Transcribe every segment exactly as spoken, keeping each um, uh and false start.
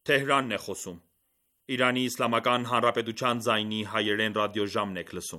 Թեհրանն է խոսում։ Իրանի Իսլամական Հանրապետության ձայնի հայերեն ռադիոժամն եք լսում։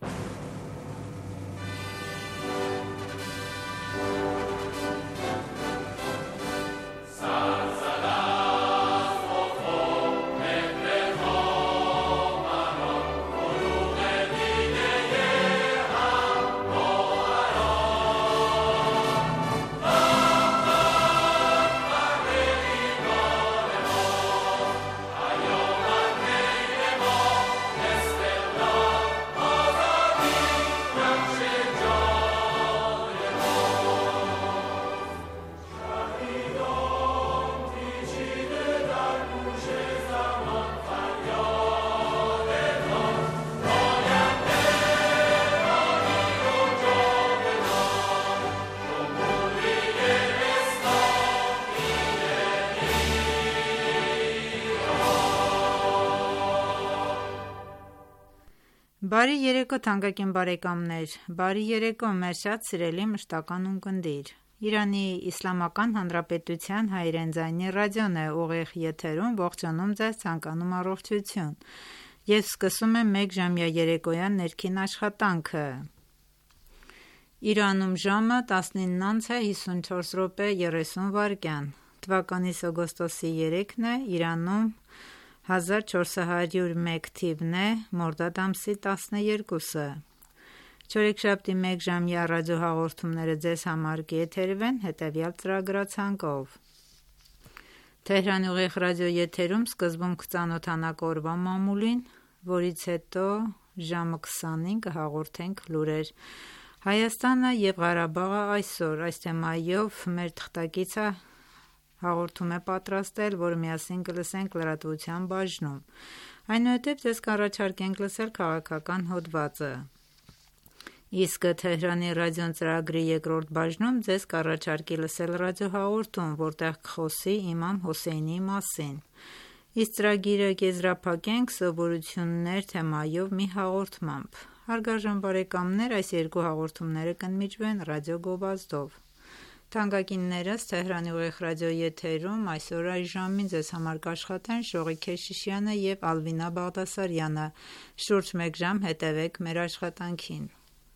Բարի երեկո թանկագին բարեկամներ, բարի երեկո մեր շատ սիրելի մշտական ունկնդիր։ Իրանի Իսլամական Հանրապետության հայերեն ձայնի ռադիոն է ուղիղ եթերում, ողջունում ձեզ, ցանկանում առողջություն։ Ես սկսում եմ մեկ ժամյա երեկոյան ներքին աշխատանքը։ Իրանում ժամը տասնինն է հիսունչորս րոպե երեսուն վայրկյան։ Թվականի օգոստոսի երեքն է, Իրանում հազար չորս հարյուր մեկ թիվն է, մորդադ ամսի տասներկուսը։ Չորեքշաբթի մեկ ժամյա ռադիոհաղորդումները ձեզ համար կեթերվեն հետևյալ ծրագրացանկով։ Թեհրանի ուղիղ ռադիոեթերում սկզբում կծանոթանանք օրվա մամուլին, որից հետո ժամը քսանին կհաղորդենք լուրեր։ Հայաստանը եւ Ղարաբաղը այսօր, այս թեմայով մեր թղթակիցը հաղորդում է պատրաստել, որը միասին կլսենք լրատվության բաժնում։ Այնուհետև ձեզ կառաջարկենք լսել քաղաքական հոդվածը։ Իսկ Թեհրանի ռադիոն ծրագրի երկրորդ բաժնում ձեզ կառաջարկի լսել ռադիոհաղորդում, որտեղ կխոսի իմամ Հոսեյնի մասին։ Իսկ ծրագիրը կեզրափակենք սովորություններ թեմայով մի հաղորդմամբ։ Հարգարժան բարեկամներ, այս երկու հաղորդումները կընդմիջվեն ռադիո գովազդով։ Թանկագիններս Թեհրանի ուղիղ ռադիոեթերում այսօր այս ժամին ձեզ համար կաշխատեն Շողիկ Քեշիշյանը եւ Ալվինա Բաղդասարյանը։ Շուրջ մեկ ժամ հետևեք մեր աշխատանքին։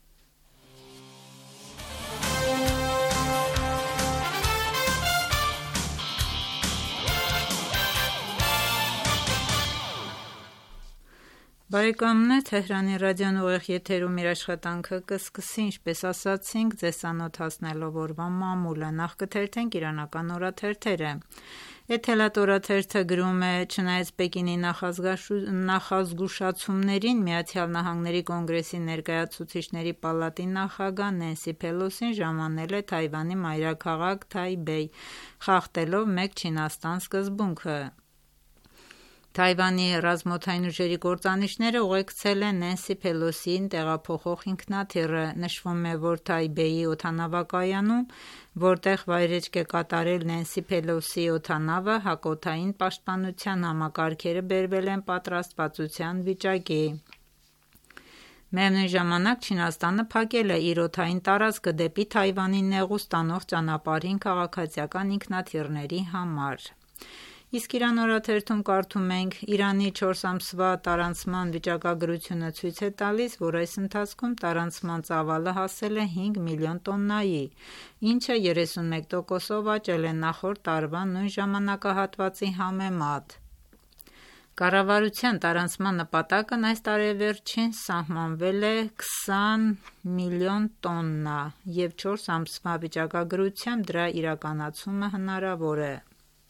Բարեկամներ, Թեհրանի ռադիոն ուղիղ եթերում իր աշխատանքը կսկսի, ինչպես ասացինք, ձեզ ծանոթացնելով օրվա մամուլը։ Նախ կթերթենք իրանական օրաթերթերը։ Էթելատ օրաթերթը գրում է. «Չնայած Պեկինի նախազգուշացումներին, Միացյալ Նահանգների կոնգրեսի ներկայացուցիչների պալատի նախագահ Նենսի Փելոսին ժամանել է Թայվանի մայրաքաղաք Թայբեյ, խախտելով մեկ Չինաստան սկզբունքը։ Թայվանի ռազմօդային ուժերի կործանիչները ուղեկցել են Նենսի Փելոսիին տեղափոխող ինքնաթիռը։ Նշվում է, որ Թայբեյի օդանավակայանում, որտեղ վայրեջք է կատարել Նենսի Փելոսիի օդանավը, հակօդային պաշտպանության համակարգերը բերվել են պատրաստվածության վիճակի։ Միևնույն ժամանակ Չինաստանը փակել է իր օդային տարածքը դեպի Թայվանի նեղուց տանող ճանապարհին քաղաքացիական ինքնաթիռների համար։ Իսկ Իրան օրաթերթում կարդում ենք. «Իրանի չորս ամսվա տարանցման վիճակագրությունը ցույց է տալիս, որ այս ընթացքում տարանցման ծավալը հասել է հինգ միլիոն տոննայի, ինչը երեսունմեկ տոկոսով աճել է նախորդ տարվա նույն ժամանակահատվածի համեմատ։ Կառավարության տարանցման նպատակն այս տարեվերջին սահմանվել է քսան միլիոն տոննա, և չորս ամսվա վիճակագրությամբ դրա իրականացումը հնարավոր է։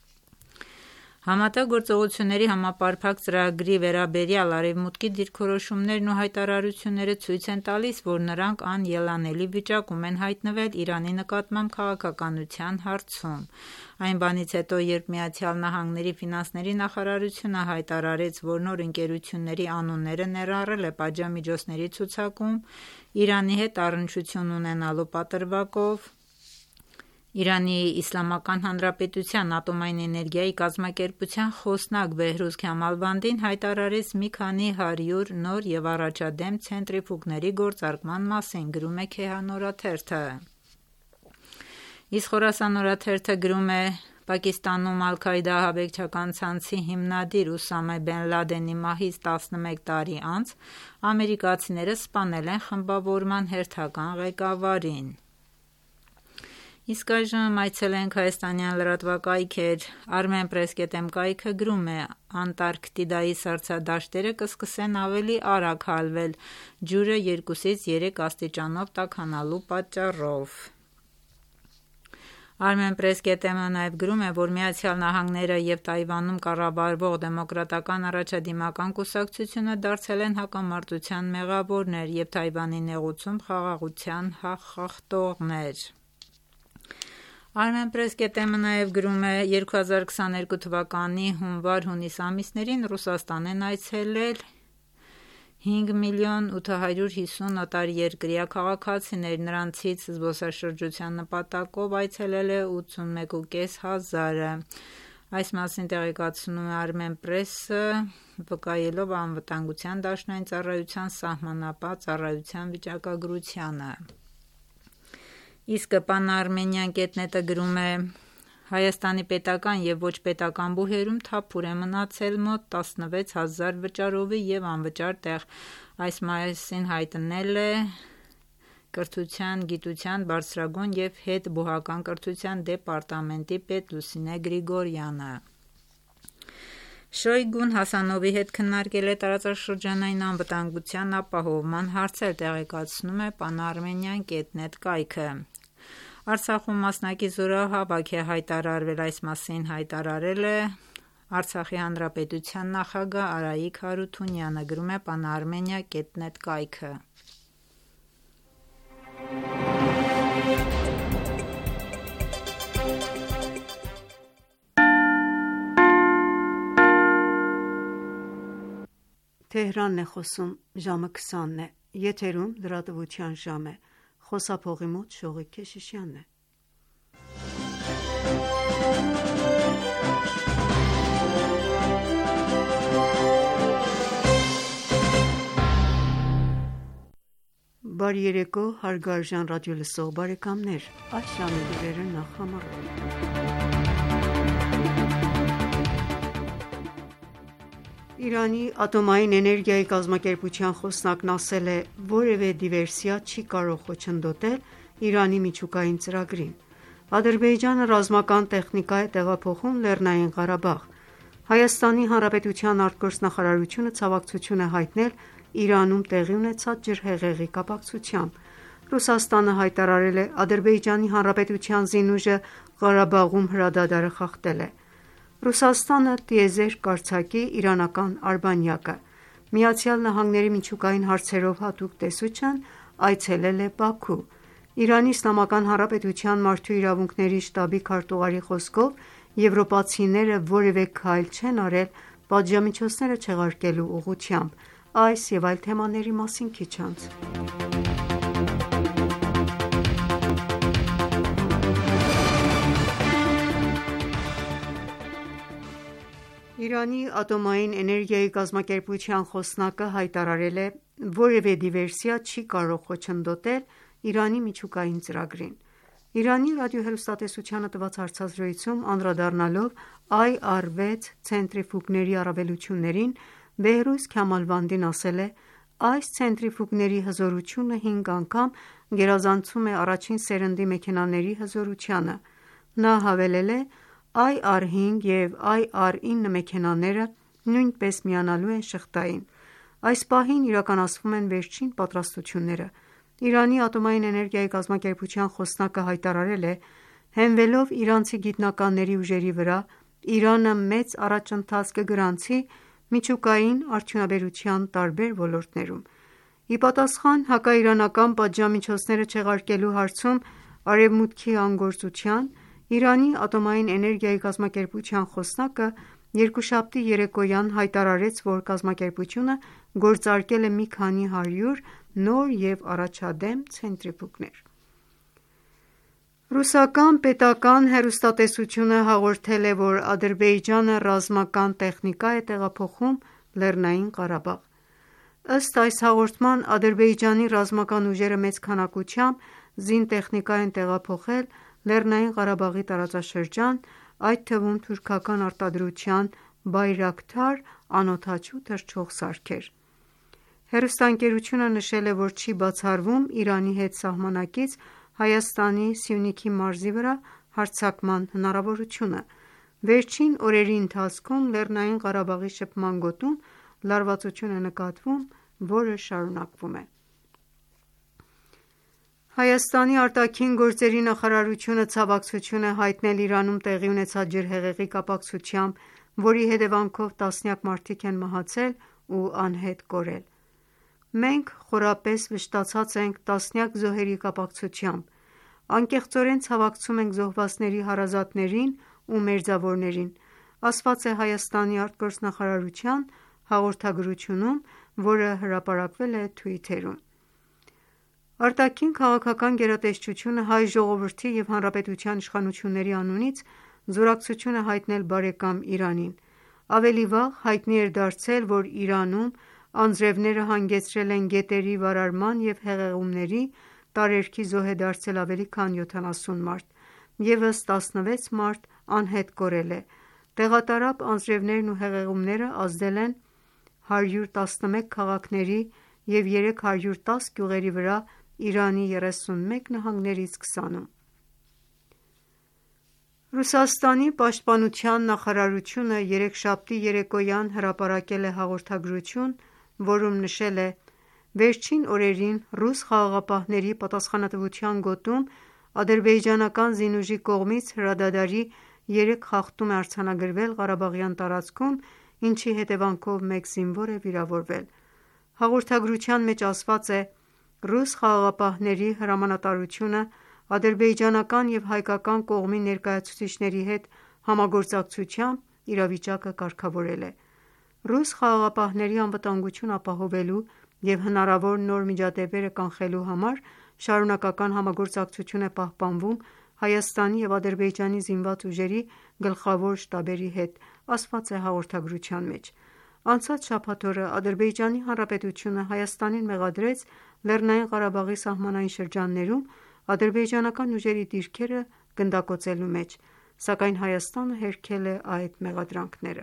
Համատեղ համապարփակ ծրագրի վերաբերյալ Արևմուտքի դիրքորոշումներն ու հայտարարությունները ցույց են տալիս, որ նրանք անելանելի վիճակում են հայտնվել Իրանի նկատմամբ քաղաքականության հարցում։ Այն բանից հետո, երբ Միացյալ Նահանգների ֆինանսների նախարարությունը հայտարարեց, որ նոր ընկերությունների անունները ներառել է պատժամիջոցների ցուցակում, Իրանի հետ առնչություն ունենալու պատրվակով, Իրանի Իսլամական Հանրապետության ատոմային էներգիայի կազմակերպության խոսնակ Բեհրուզ Քյամալվանդին հայտարարեց մի քանի հարյուր նոր և առաջադեմ ցենտրիֆուգների գործարկման մասին, գրում է Քեհան օրաթերթը։ Իսկ Խորասան օրաթերթը գրում է. Պակիստանում Ալ-Քաիդա ահաբեկչական ցանցի հիմնադիր Ուսամա Բեն Լադենի մահից տասնմեկ տարի անց ամերիկացիները սպանել են խմբավորման հերթական ղեկավարին։ Իսկ այժմ այցելենք հայաստանյան լրատվակայքեր։ Armenpress.am կայքը գրում է. Անտարկտիդայի սառցադաշտերը կսկսեն ավելի արագ հալվել ջուրը երկուսից երեք աստիճանով տաքանալու պատճառով։ Armenpress.am-ը նաև գրում է, որ Միացյալ Նահանգները և Թայվանում կառավարվող դեմոկրատական առաջադիմական կուսակցությունը դարձել են հակամարտության մեղավորներ և Թայվանի նեղուցում խաղաղության խախտողներ։ Armenpress.am-ը նաև գրում է. երկու հազար քսաներկու թվականի հունվար-հունիս ամիսներին Ռուսաստան են այցելել հինգ միլիոն ութ հարյուր հիսուն օտարերկրյա քաղաքացիներ, նրանցից զբոսաշրջության նպատակով այցելել է ութսունմեկ ու կես հազարը։ Այս մասին տեղեկացնում է Armenpress-ը, վկայելով Անվտանգության դաշնային ծառայության սահմանապահ ծառայության վիճակագրությանը։ Իսկ Pan-Armenian կետ net-ը գրում է. Հայաստանի պետական և ոչ պետական բուհերում թափուր է մնացել մոտ տասնվեց հազար վճարովի և անվճար տեղ։ Այս մասին հայտնել է Կրթության, գիտության, բարձրագույն և հետբուհական կրթության դեպարտամենտի պետ Լուսինե Գրիգորյանը։ Շոյգուն Հասանովի հետ քննարկել է տարածաշրջանային անվտանգության ապահովման հարցեր, տեղեկացնում է Pan-Armenian կետ net կայքը։ Արցախում մասնակի զորահավաք է հայտարարվել, այս մասին հայտարարել է Արցախի Հանրապետության նախագահ Արայիկ Հարութունյանը, գրում է Pan-Armenian կետ net կայքը։ Թեհրանն է խոսում, ժամը քսանն է, եթերում լրատվության ժամ է, խոսափողի մոտ Շողիկ Քեշիշյանն է։ Բարի երեկո, հարգարժան ռադիոլսող բարեկամներ, այս ժամի լուրերը նախ համարում։ Իրանի ատոմային էներգիայի կազմակերպության խոսնակն ասել է, որևէ դիվերսիա չի կարող խոչընդոտել Իրանի միջուկային ծրագրին։ Ադրբեջանը ռազմական տեխնիկա է տեղափոխում Լեռնային Ղարաբաղ։ Հայաստանի Հանրապետության արտգործնախարարությունը ցավակցություն է հայտնել Իրանում տեղի ունեցած ջրհեղեղի կապակցությամբ։ Ռուսաստանը հայտարարել է Ադրբեջանի Հանրապետության զինուժը Ղարաբաղում հրադադարը խախտել է։ Ռուսաստանը տիեզերք կարձակի իրանական արբանյակը։ Միացյալ Նահանգների միջուկային հարցերով հատուկ տեսուչն այցելել է Բաքու։ Իրանի Իսլամական Հանրապետության մարդու իրավունքների շտաբի քարտուղարի խոսքով եվրոպացիները որևէ քայլ չեն արել պատժամիջոցները չեղարկելու ուղղությամբ։ Այս և այլ թեմաների մասին քիչ անց։ Իրանի ատոմային էներգիայի կազմակերպության խոսնակը հայտարարել է, որևէ դիվերսիա չի կարող խոչընդոտել Իրանի միջուկային ծրագրին։ Իրանի ռադիոհեռուստատեսությանը տված հարցազրույցում անդրադառնալով այ առ վեց ցենտրիֆուգների առավելություններին, Բեհրուզ Քյամալվանդին ասել է. այս ցենտրիֆուգների հզորությունը հինգ անգամ գերազանցում է առաջին սերնդի մեքենաների հզորությանը։ Նա հավելել է. այ առ հինգ և այ առ ինը մեքենաները նույնպես միանալու են շղթային։ Այս պահին իրականացվում են վերջին պատրաստությունները։ Իրանի ատոմային էներգիայի կազմակերպության խոսնակը հայտարարել է. հենվելով իրանցի գիտնականների ուժերի վրա, Իրանը մեծ առաջընթաց կգրանցի միջուկային արդյունաբերության տարբեր ոլորտներում։ Ի պատասխան հակաիրանական պատժամիջոցները չեղարկելու հարցում Արևմուտքի անգործության, Իրանի ատոմային էներգիայի կազմակերպության խոսնակը երկուշաբթի երեկոյան հայտարարեց, որ կազմակերպությունը գործարկել է մի քանի հարյուր նոր և առաջադեմ ցենտրիֆուգներ։ Ռուսական պետական հեռուստատեսությունը հաղորդել է, որ Ադրբեջանը ռազմական տեխնիկա է տեղափոխում Լեռնային Ղարաբաղ։ Ըստ այս հաղորդման, Ադրբեջանի ռազմական ուժերը մեծ քանակությամբ զինտեխնիկա են տեղափոխել Լեռնային Ղարաբաղի տարածաշրջան այդ թվում թուրքական արտադրության Բայրակթար անօդաչու թռչող սարքեր։ Հեռուստաընկերությունը նշել է, որ չի բացառվում Իրանի հետ սահմանակից Հայաստանի Սյունիքի մարզի վրա հարձակման հնարավորությունը։ Վերջին օրերի ընթացքում Լեռնային Ղարաբաղի շփման գոտում լարվածություն է նկատվում, որը շարունակվում է։ Հայաստանի արտաքին գործերի նախարարությունը ցավակցություն է հայտնել Իրանում տեղի ունեցած ջրհեղեղի կապակցությամբ, որի հետևանքով տասնյակ մարդիկ են մահացել ու անհետ կորել։ Մենք խորապես վշտացած ենք տասնյակ զոհերի կապակցությամբ, անկեղծորեն ցավակցում ենք զոհվածների հարազատներին ու մերձավորներին, ասված է Հայաստանի արտգործնախարարության հաղորդագրությունում, որը հրապարակվել է Twitter-ում։ Արտաքին քաղաքական գերատեսչությունը հայ ժողովրդի և հանրապետության իշխանությունների անունից զորակցություն է հայտնել բարեկամ Իրանին։ Ավելի վաղ հայտնի էր դարձել, որ Իրանում անձրևները հանգեցրել են գետերի վարարման և հեղեղումների, տարերքի զոհ է դարձել ավելի քան յոթանասուն մարդ, ևս տասնվեց մարդ անհետ կորել է։ Տեղատարափ անձրևներն ու հեղեղումները ազդել են հարյուր տասնմեկ քաղաքների և երեք հարյուր տաս գյուղերի վրա Իրանի երեսունմեկ նահանգներից քսանում։ Ռուսաստանի պաշտպանության նախարարությունը երեքշաբթի երեկոյան հրապարակել է հաղորդագրություն, որում նշել է. «Վերջին օրերին ռուս խաղաղապահների պատասխանատվության գոտում ադրբեջանական զինուժի կողմից հրադադարի երեք խախտում է արձանագրվել Ղարաբաղյան տարածքում, ինչի հետևանքով մեկ զինվոր է վիրավորվել»։ Հաղորդագրության մեջ ասված է. «Ռուս խաղաղապահների հրամանատարությունը ադրբեջանական և հայկական կողմի ներկայացուցիչների հետ համագործակցությամբ իրավիճակը կարգավորել է։ Ռուս խաղաղապահների անվտանգություն ապահովելու և հնարավոր նոր միջադեպերը կանխելու համար շարունակական համագործակցություն է պահպանվում Հայաստանի և Ադրբեջանի զինված ուժերի գլխավոր շտաբերի հետ», ասված է հաղորդագրության մեջ։ Անցած շաբաթ օրը Ադրբեջանի Հանրապետությունը Հայաստանին մեղադրեց Լեռնային Ղարաբաղի սահմանային շրջաններում ադրբեջանական ուժերի դիրքերը գնդակոծելու մեջ, սակայն Հայաստանը հերքել է այդ մեղադրանքները։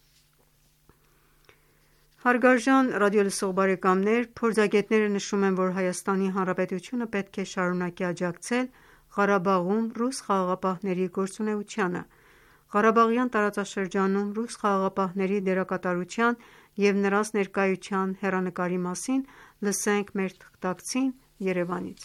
Հարգարժան ռադիոլսող բարեկամներ, փորձագետները նշում են, որ Հայաստանի Հանրապետությունը պետք է շարունակի աջակցել Ղարաբաղում ռուս խաղաղապահների գործունեությանը։ Ղարաբաղյան տարածաշրջանում ռուս խաղաղապահների դերակատարության և նրանց ներկայության հեռանկարի մասին լսենք մեր թղթակցին Երևանից։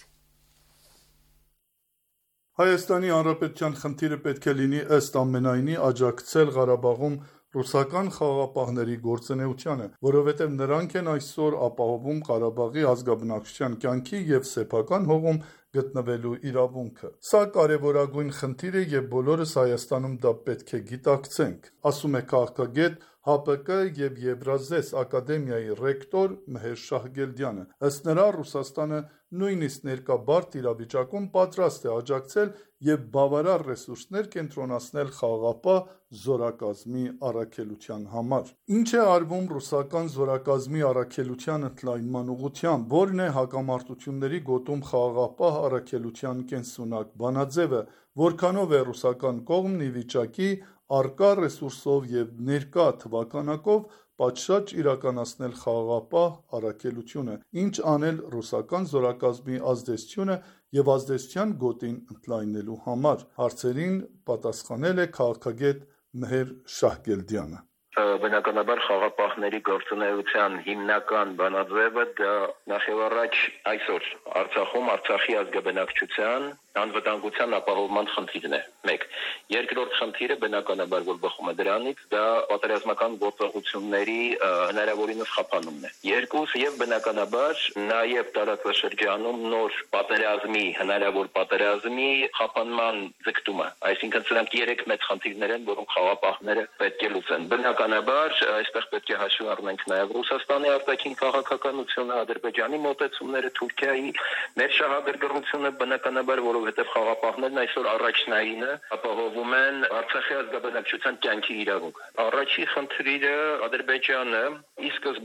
Հայաստանի Հանրապետության խնդիրը պետք է լինի ըստ ամենայնի աջակցել Ղարաբաղում ռուսական խաղաղապահների գործունեությանը, որովհետև նրանք են այսօր ապահովում Ղարաբաղի ազգաբնակչության կյանքի և սեփական հողում գտնվելու իրավունքը։ Սա կարևորագույն խնդիր է և բոլորս Հայաստանում դա պետք է գիտակցենք, ասում է քաղաքագետ ՀԱՊԿ և Եվրազես ակադեմիայի ռեկտոր Մեհեր Շահգելդյանը։ Ըստ նրա, Ռուսաստանը նույնիսկ ներկա բարդ իրավիճակում պատրաստ է աջակցել և բավարար ռեսուրսներ կենտրոնացնել խաղաղապահ զորակազմի առաքելության համար։ Ինչ է արվում ռուսական զորակազմի առաքելության ընդլայնման ուղղությամբ, որն է հակամարտությունների գոտում խաղաղապահ առաքելության կենսունակ բանաձևը, որքանով է ռուսական կողմն ի վիճակի առկա ռեսուրսով և ներկա թվականակով պատշաճ իրականացնել խաղաղապահ առաքելությունը, ինչ անել ռուսական զորակազմի ազդեցությունը և ազդեցության գոտին ընդլայնելու համար։ Հարցերին պատասխանել է քաղաքագետ Մեհեր Շահգելդյանը։ Բնականաբար խաղաղապահների գործունեության հիմնական բանաձևը դա նախևառաջ այսօր Արցախում Արցախի ազգաբնակչության անվտանգության ապահովման խնդիրն է։ Մեկ։ Երկրորդ խնդիրը բնականաբար որ բխում է դրանից, դա պատերազմական գործողությունների հնարավորինս խափանումն է։ Երկուս եւ բնականաբար նաեւ տարածաշրջանում նոր պատերազմի, հնարավոր պատերազմի խափանման ձգտումը։ Այսինքն սրանք երեք մեծ խնդիրներ են, որոնք խաղաղապահները պետք է լուծեն։ Բնականաբար այստեղ պետք է հաշվի առնենք նաեւ Ռուսաստանի արտաքին քաղաքականությունը, Ադրբեջանի մոտեցումները, Թուրքիայի մեր շահագրգռությունը, բնականաբար որովհետեւ խաղաղապահներն այսօր առաջնայինը ապահովում են Արցախի ազգաբնակչության կյանքի իրավունքը։ Առաջի խնդիրը Ադրբեջանը ի սկզբանե փորձ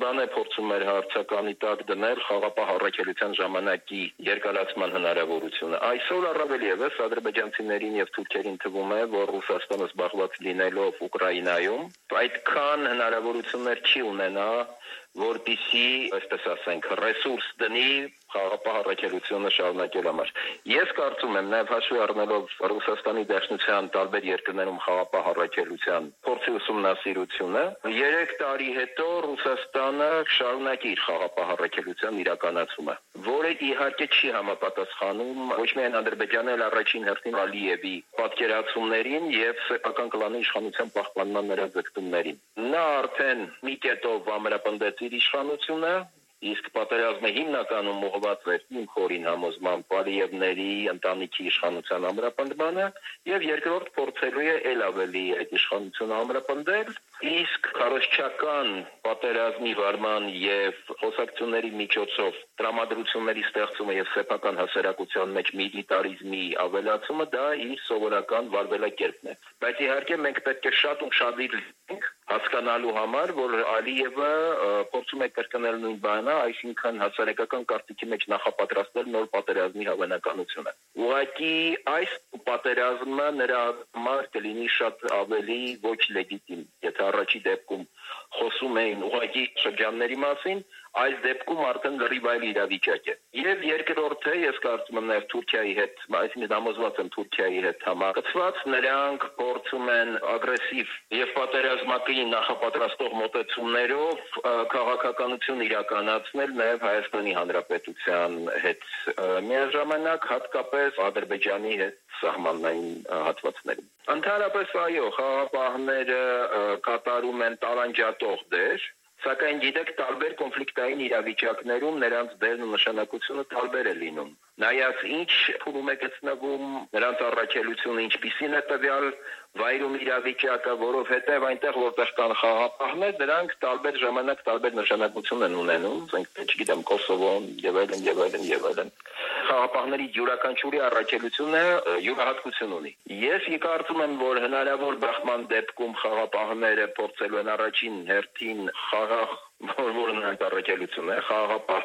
փորձում էր հարցականի տակ դնել խաղապահ առաքելության ժամանակի երկարացման հնարավորությունը։ Այսօր առավել ևս ադրբեջանցիներին եւ թուրքերին թվում է, որ Ռուսաստանը զբաղված լինելով Ուկրաինայում այդքան հնարավորություններ չի ունենա, որպեսզի, այսպես ասենք, ռեսուրս դնի խաղապահ առաքելությունը շարունակելու համար։ Ես կարծում եմ, նաև հաշվի առնելով Ռուսաստանի դաշնության տարբեր երկրներում խաղապահ առաքելության փորձի ուսումնասիրությունը, երեք տարի հետո Ռուսաստանը շարունակի իր խաղապահ առաքելության իրականացումը, որը իհարկե չի համապատասխանում ոչ միայն Ադրբեջանի, այլ առաջին հերթին Ալիևի պատկերացումներին եւ սեփական կլանի իշխանության պահպանման նրա ձգտումներին։ Նա արդեն մի կետով ամրապնդեց իր իշխանությունը, իսկ պատերազմը հիմնականում ուղղված էր իմ խորին համոզմամբ Ալիևների ընտանիքի իշխանության ամրապնդմանը եւ երկրորդ փորձելու է ել ավելի այդ իշխանությունը ամրապնդել, իսկ քարոզչական պատերազմի վարման եւ խոսակցությունների միջոցով տրամադրությունների ստեղծումը եւ սեփական հասարակության մեջ միլիտարիզմի ավելացումը դա իր սովորական վարվելակերպն է։ Բայց իհարկե մենք պետք է շատ ուշադիր լինենք հասկանալու համար, որ Ալիևը փորձում է կրկնել նույն բանը, այսինքն հասարակական կարծիքի մեջ նախապատրաստել նոր պատերազմի հավանականությունը։ Ուղղակի այս պատերազմը նրա համար կլինի շատ ավելի ոչ լեգիտիմ, եթե առաջի դեպքում խոսում էին ուղղակի շրջանների մասին, այս դեպքում արդեն լրիվ այլ իրավիճակ է։ Եվ երկրորդը, ես կարծում եմ նաև Թուրքիայի հետ, այսինքն համոզված եմ Թուրքիայի հետ համակցված, նրանք փորձում են ագրեսիվ եւ պատերազմակային նախապատրաստող մոտեցումներով քաղաքականություն իրականացնել նաև Հայաստանի Հանրապետության հետ միաժամանակ, հատկապես Ադրբեջանի հետ սահմանային հատվածներում։ Ընդհանրապես այո, խաղապահները կատարում են տարանջատող դեր, սակայն գիտեք, տարբեր կոնֆլիկտային իրավիճակներում նրանց դերն ու նշանակությունը տարբեր է լինում։ Նայած ինչ փուլում է գտնվում նրանց առաքելությունը, ինչպիսին է տվյալ վայրում իրավիճակը, որովհետև այնտեղ որտեղ կան խաղապահներ, դրանք տարբեր ժամանակ տարբեր նշանակություն են ունենում, ասենք, չգիտեմ, Կոսովոն եւ այլն եւ այլն եւ այլն։ Խաղապահների յուրաքանչյուրի առաքելությունը յուրահատկություն ունի։ Ես կարծում եմ, որ հնարավոր բախման դեպքում խաղապահները փորձելու են առաջին հերթին խաղաղ, որ նրանց առաքելությունը է, խաղապահ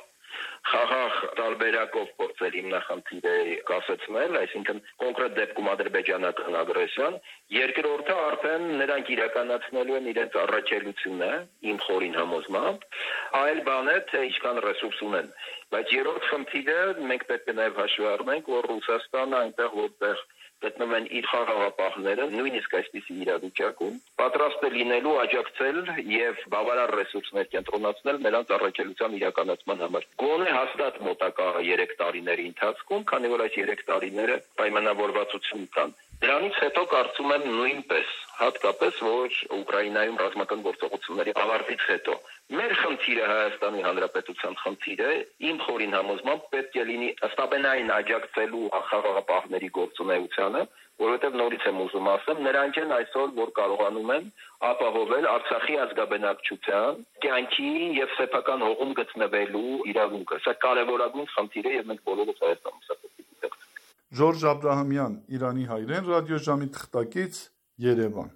խաղաղ տարբերակով փորձել հիմնախնդիրը կասեցնել, այսինքն կոնկրետ դեպքում ադրբեջանական ագրեսիան, երկրորդը արդեն նրանք իրականացնելու են իրենց առաքելությունը, իմ խորին համոզմամբ, այլ բան է, թե ինչքան ռեսուրս ունեն։ Բայց երրորդ խնդիրը մենք պետք է նաև հաշվի առնենք, որ Ռուսաստանը այնտեղ որտեղ գտնվեն իր խաղաղապահները, նույնիսկ այսպիսի իրավիճակում, պատրաստ է լինելու աջակցել եւ բավարար ռեսուրսներ կենտրոնացնել նրանց առաքելության իրականացման համար։ Գոնե հաստատ մոտակա երեք տարիների ընթացքում, քանի որ այս երեք տարիները պայմանավորվածություն կան։ Դրանից հետո կարծում եմ նույնպես, հատկապես որ Ուկրաինայում ռազմական գործողությունների ավարտից հետո մեր խնդիրը Հայաստանի Հանրապետության խնդիրը իմ խորին համոզմամբ պետք է լինի ըստաբենային աջակցելու խաղաղապահների գործունեությանը, որովհետև նորից եմ ուզում ասեմ, նրանք են այսօր, որ կարողանում են ապահովել Արցախի ազգաբնակչության կյանքի եւ սեփական հողում գտնվելու իրավունքը։ Սա կարևորագույն խնդիր է եւ մենք բոլորս Հայաստանում սա պետք է դիտենք։ Ժորժ Աբրահամյան, Իրանի հայրեն ռադիոժամի թղթակից, Երևան։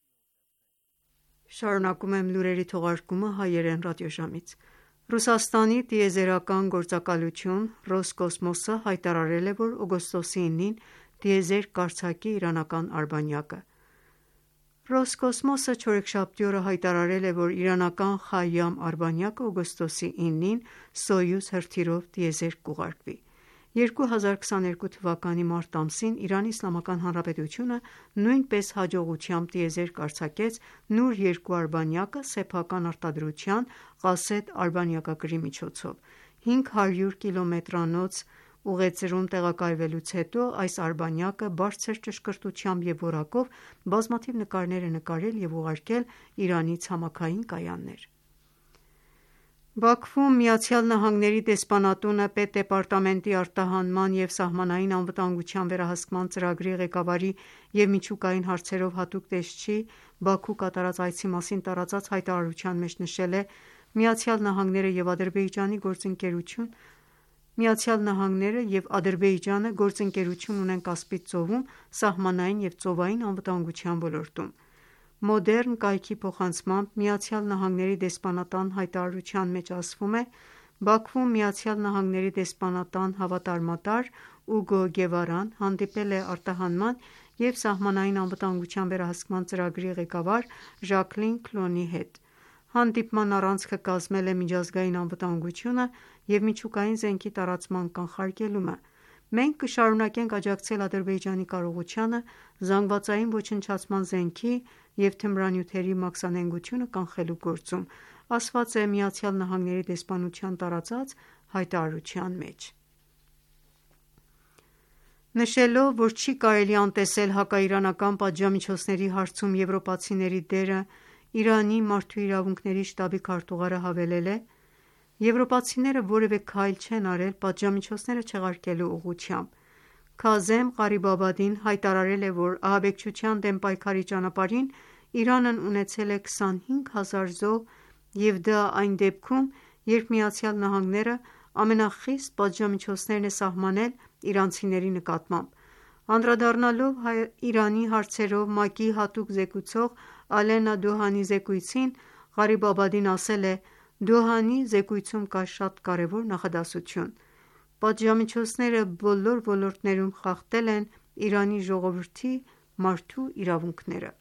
Շարունակում եմ լուրերի թողարկումը հայերեն ռադիոժամից։ Ռուսաստանի տիեզերական գործակալություն Ռոսկոսմոսը հայտարարել է, որ օգոստոսի ինին տիեզերք կարձակի իրանական արբանյակը։ Ռոսկոսմոսը չորեքշաբթի օրը հայտարարել է, որ իրանական Խայամ արբանյակը օգոստոսի ինին Սոյուզ հրթիռով տիեզերք կուղարկվի։ երկու հազար քսաներկու թվականի մարտ ամսին Իրանի Իսլամական Հանրապետությունը նույնպես հաջողությամբ տիեզերք արձակեց Նուր երկու արբանյակը սեփական արտադրության Ղասեդ արբանյակագրի միջոցով։ հինգ հարյուր կիլոմետրանոց ուղեծրում տեղակայվելուց հետո այս արբանյակը բարձր ճշգրտությամբ և որակով բազմաթիվ նկարներ է նկարել և ուղարկել Իրանի ցամաքային կայաններ։ Բաքվում ԱՄՆ դեսպանատունը պետդեպարտամենտի արտահանման և սահմանային անվտանգության վերահսկման ծրագրի ղեկավարի և միջուկային հարցերով հատուկ տեսչի Բաքու կատարած այցի մասին տարածած հայտարարության մեջ նշել է. «ԱՄՆ-ը և Ադրբեջանը գործընկերություն ԱՄՆ-ը և Ադրբեջանը գործընկերություն ունեն Կասպից ծովում սահմանային և ծովային անվտանգության ոլորտում»։ Մոդեռն կայքի փոխանցմամբ ԱՄՆ-ի դեսպանատան հայտարարության մեջ ասվում է. Բաքվում ԱՄՆ-ի դեսպանատան հավատարմատար Ուգո Գևարան հանդիպել է արտահանման և սահմանային անվտանգության վերահսկման ծրագրի ղեկավար Ժակլին Քլոնի հետ: Հանդիպման առանցքը կազմել է միջազգային անվտանգությունը և միջուկային զենքի տարածման կանխարգելումը: Մենք կշարունակենք աջակցել Ադրբեջանի կարողությանը զանգվածային ոչնչացման զենքի և թմրանյութերի մաքսանենգությունը կանխելու գործում, ասված է ԱՄՆ դեսպանության տարածած հայտարարության մեջ: Նշելով, որ չի կարելի անտեսել հակաիրանական պատժամիջոցների հարցում եվրոպացիների դերը, Իրանի մարդու իրավունքների շտաբի քարտուղարը հավելել է. «Եվրոպացիները որևէ քայլ չեն արել պատժամիջոցները չեղարկելու ուղղությամբ: Քազեմ Ղարիբաբադին հայտարարել է, որ ահաբեկչության դեմ պայքարի ճանապարհին Իրանն ունեցել է քսանհինգ հազար զոհ և դա այն դեպքում, երբ ԱՄՆ-ն ամենախիստ պատժամիջոցներն է սահմանել իրանցիների նկատմամբ: Անդրադառնալով Իրանի հարցերով ՄԱԿ-ի հատուկ զեկուցող Ալենա Դոհանի զեկույցին, Ղարիբաբադին ասել է. «Դոհանի զեկույցում կա շատ կարևոր նախադասություն. Պատժամիջոցները բոլոր ոլորտներում խախտել են Իրանի ժողովրդի մարդու իրավունքները»: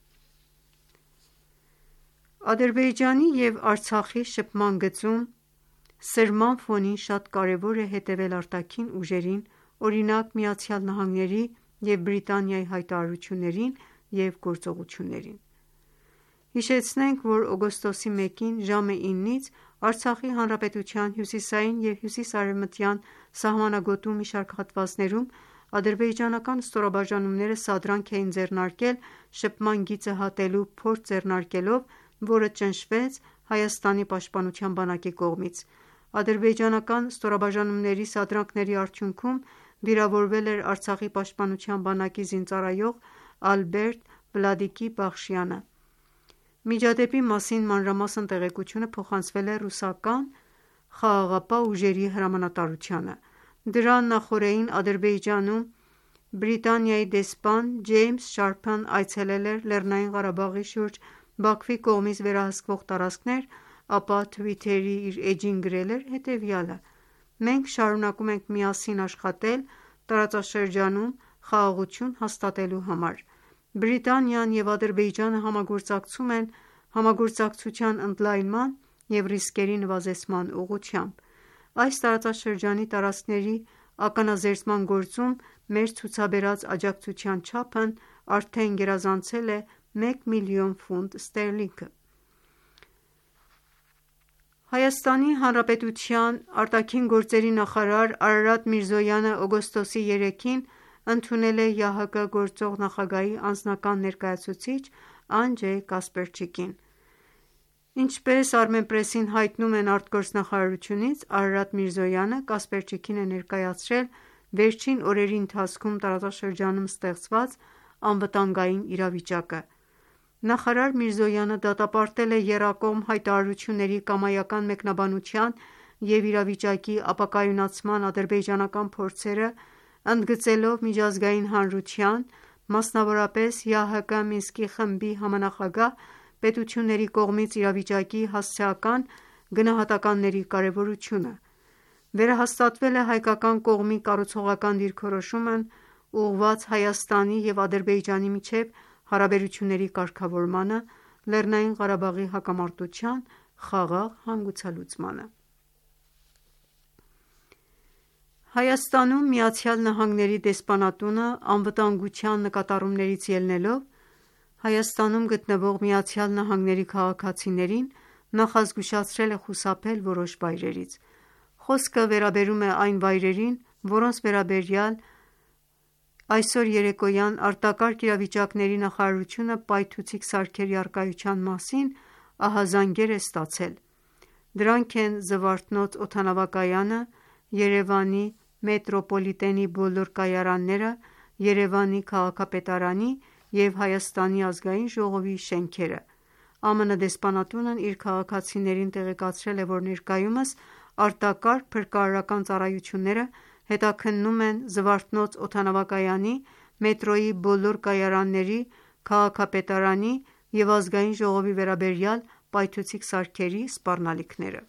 Ադրբեջանի և Արցախի շփման գծում սրման ֆոնին շատ կարևոր է հետևել արտաքին ուժերին, օրինակ ԱՄՆ-ի և Բրիտանիայի հայտարարություններին և գործողություններին: Հիշեցնենք, որ օգոստոսի մեկին ժամը իննից Արցախի հանրապետության հյուսիսային և հյուսիս-արևմտյան սահմանագոտում մի շարք հատվածներում ադրբեջանական ստորաբաժանումները սադրանք էին ձեռնարկել շփման գիծը հատելու փորձ ձեռնարկելով, որը ճնշվեց Հայաստանի պաշտպանության բանակի կողմից: Ադրբեջանական ստորաբաժանումների սադրանքների արդյունքում վիրավորվել էր Արցախի պաշտպանության բանակի զինծառայող Ալբերտ Վլադիկի Բաղշյանը: Միջադեպի մասին մանրամասն տեղեկությունը փոխանցվել է ռուսական խաղաղապահ ուժերի հրամանատարությանը: Դրան նախօրեին Ադրբեջանում Բրիտանիայի դեսպան Ջեյմս Շարփն այցելել էր Լեռնային Ղարաբաղի շուրջ Բաքվի կողմից վերահսկվող տարածքներ, ապա Twitter-ի իր էջին գրել էր հետևյալը. «Մենք շարունակում ենք միասին աշխատել տարածաշրջանում խաղաղություն հաստատելու համար: Բրիտանիան և Ադրբեջանը համագործակցում են համագործակցության ընդլայնման և ռիսկերի նվազեցման ուղղությամբ: Այս տարածաշրջանի տարածքների ականազերծման գործում մեր ցուցաբերած աջակցության չափն արդեն գերազանցել է մեկ միլիոն ֆունտ ստերլինգ»: ՀՀ ԱԳ նախարար Արարատ Միրզոյանը օգոստոսի երեքին ընդունել է ԵԱՀԿ գործող նախագահի անձնական ներկայացուցիչ Անջեյ Կասպերչիկին: Ինչպես Armenpress-ին հայտնում են արտգործնախարարությունից, Արարատ Միրզոյանը Կասպերչիկին է ներկայացրել վերջին օրերի ընթացքում տարածաշրջանում ստեղծված անվտանգային իրավիճակը: Նախարար Միրզոյանը դատապարտել է եռակողմ հայտարարությունների կամայական մեկնաբանության և իրավիճակի ապակայունացման ադրբեջանական փորձերը, ընդգծելով միջազգային հանրության, մասնավորապես ԵԱՀԿ Մինսկի խմբի համանախագահ պետությունների կողմից իրավիճակի հասցեական գնահատականների կարևորությունը: Վերահաստատվել է հայկական կողմի կառուցողական դիրքորոշումն ուղղված Հայաստանի և Ադրբեջանի միջև հարաբերությունների կարգավորմանը, Լեռնային Ղարաբաղի հակամարտության խաղաղ հանգուցալուծմանը: Հայաստանում ԱՄՆ դեսպանատունը անվտանգության նկատառումներից ելնելով, Հայաստանում գտնվող ԱՄՆ քաղաքացիներին նախազգուշացրել է խուսափել որոշ վայրերից: Խոսքը վերաբերում է այն վայրերին, որոնց վերաբերյալ այսօր երեկոյան արտակարգ իրավիճակների նախարարությունը պայթուցիկ սարքերի առկայության մասին ահազանգեր է ստացել: Դրանք են Զվարթնոց օդանավակայանը, Երևանի մետրոպոլիտենի բոլոր կայարանները, Երևանի քաղաքապետարանի և Հայաստանի ազգային ժողովի շենքերը: ԱՄՆ դեսպանատունն իր քաղաքացիներին տեղեկացրել է, որ ներկայումս արտակարգ փրկարարական ծառայությունները հետաքննում են Զվարթնոց օդանավակայանի, մետրոյի բոլոր կայարանների, քաղաքապետարանի, և ազգային ժողովի վերաբերյալ պայթուցիկ սարքերի սպառնալիքները։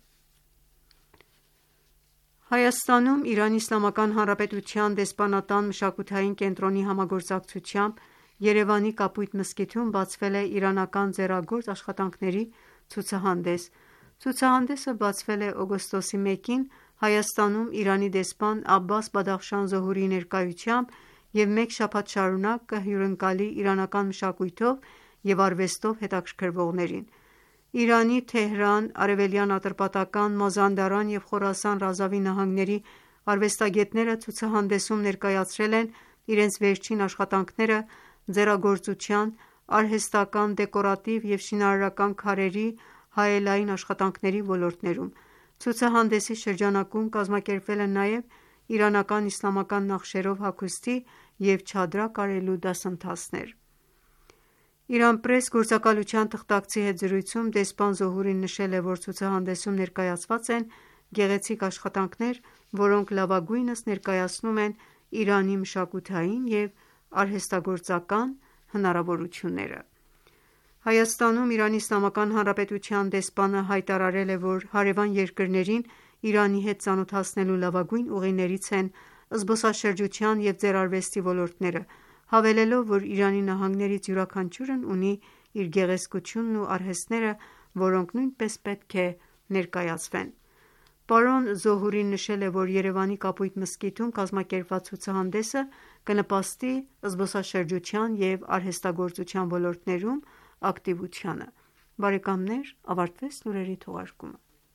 Հայաստանում Իրանի Իսլամական Հանրապետության դեսպանատան մշակութային կենտրոնի համագործակցությամբ Երևանի Կապույտ մզկիթում բացվել է իրանական ձեռագործ աշխատանքների ցուցահանդես։ Ցուցահանդեսը բացվել է օգոստոսի մեկին Հայաստանում Իրանի դեսպան Աբբաս Բադախշան Զոհուրիի ներկայությամբ և մեկ շաբաթ շարունակ կհյուրընկալի իրանական մշակույթով և արվեստով հետաքրքրվողներին։ Իրանի Թեհրան, Արևելյան Ատրպատական, Մազանդարան և Խորասան Ռազավի նահանգների արվեստագետները ցուցահանդեսում ներկայացրել են իրենց վերջին աշխատանքները ձեռագործության, արհեստական, դեկորատիվ և շինարարական քարերի, հայելային աշխատանքների ոլորտներում։ Ցուցահանդեսի շրջանակում կազմակերպվել են նաև իրանական իսլամական նախշերով հագուստի և չադրա կարելու դասընթացներ։ «Իրանպրես» գործակալության թղթակցի հետ զրույցում դեսպան Զոհուրին նշել է, որ ցուցահանդեսում ներկայացված են գեղեցիկ աշխատանքներ, որոնք լավագույնս ներկայացնում են Իրանի մշակութային և արհեստագործական հնարավորությունները։ Հայաստանում Իրանի Իսլամական Հանրապետության դեսպանը հայտարարել է, որ հարևան երկրներին Իրանի հետ ծանոթացնելու լավագույն ուղիներից են զբոսաշրջության և ձեռարվեստի ոլորտները, հավելելով, որ Իրանի նահանգներից յուրաքանչյուրն ունի իր գեղեցկությունն ու արհեստները, որոնք նույնպես պետք է ներկայացվեն։ Պարոն Զոհուրին նշել է, որ Երևանի Կապույտ մզկիթում կազմակերպված ցուցահանդեսը կնպաստի զբոսաշրջության և արհեստագործության ոլորտներում ակտիվությանը։ Բարեկամներ ավարտվեց լուրերի թողարկումը։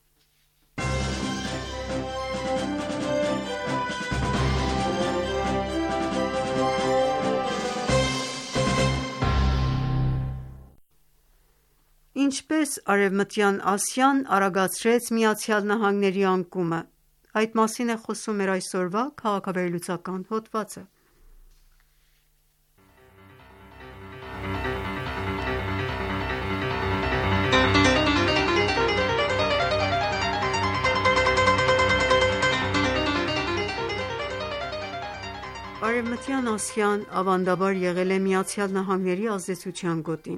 Ինչպես Արևմտյան Ասիան արագացրեց ԱՄՆ-ի անկումը։ Այդ մասին է խոսում մեր այսօրվա քաղաքավերլուծական հոդվածը։ Արևմտյան Ասիան ավանդաբար եղել է ԱՄՆ-ի ազդեցության գոտին։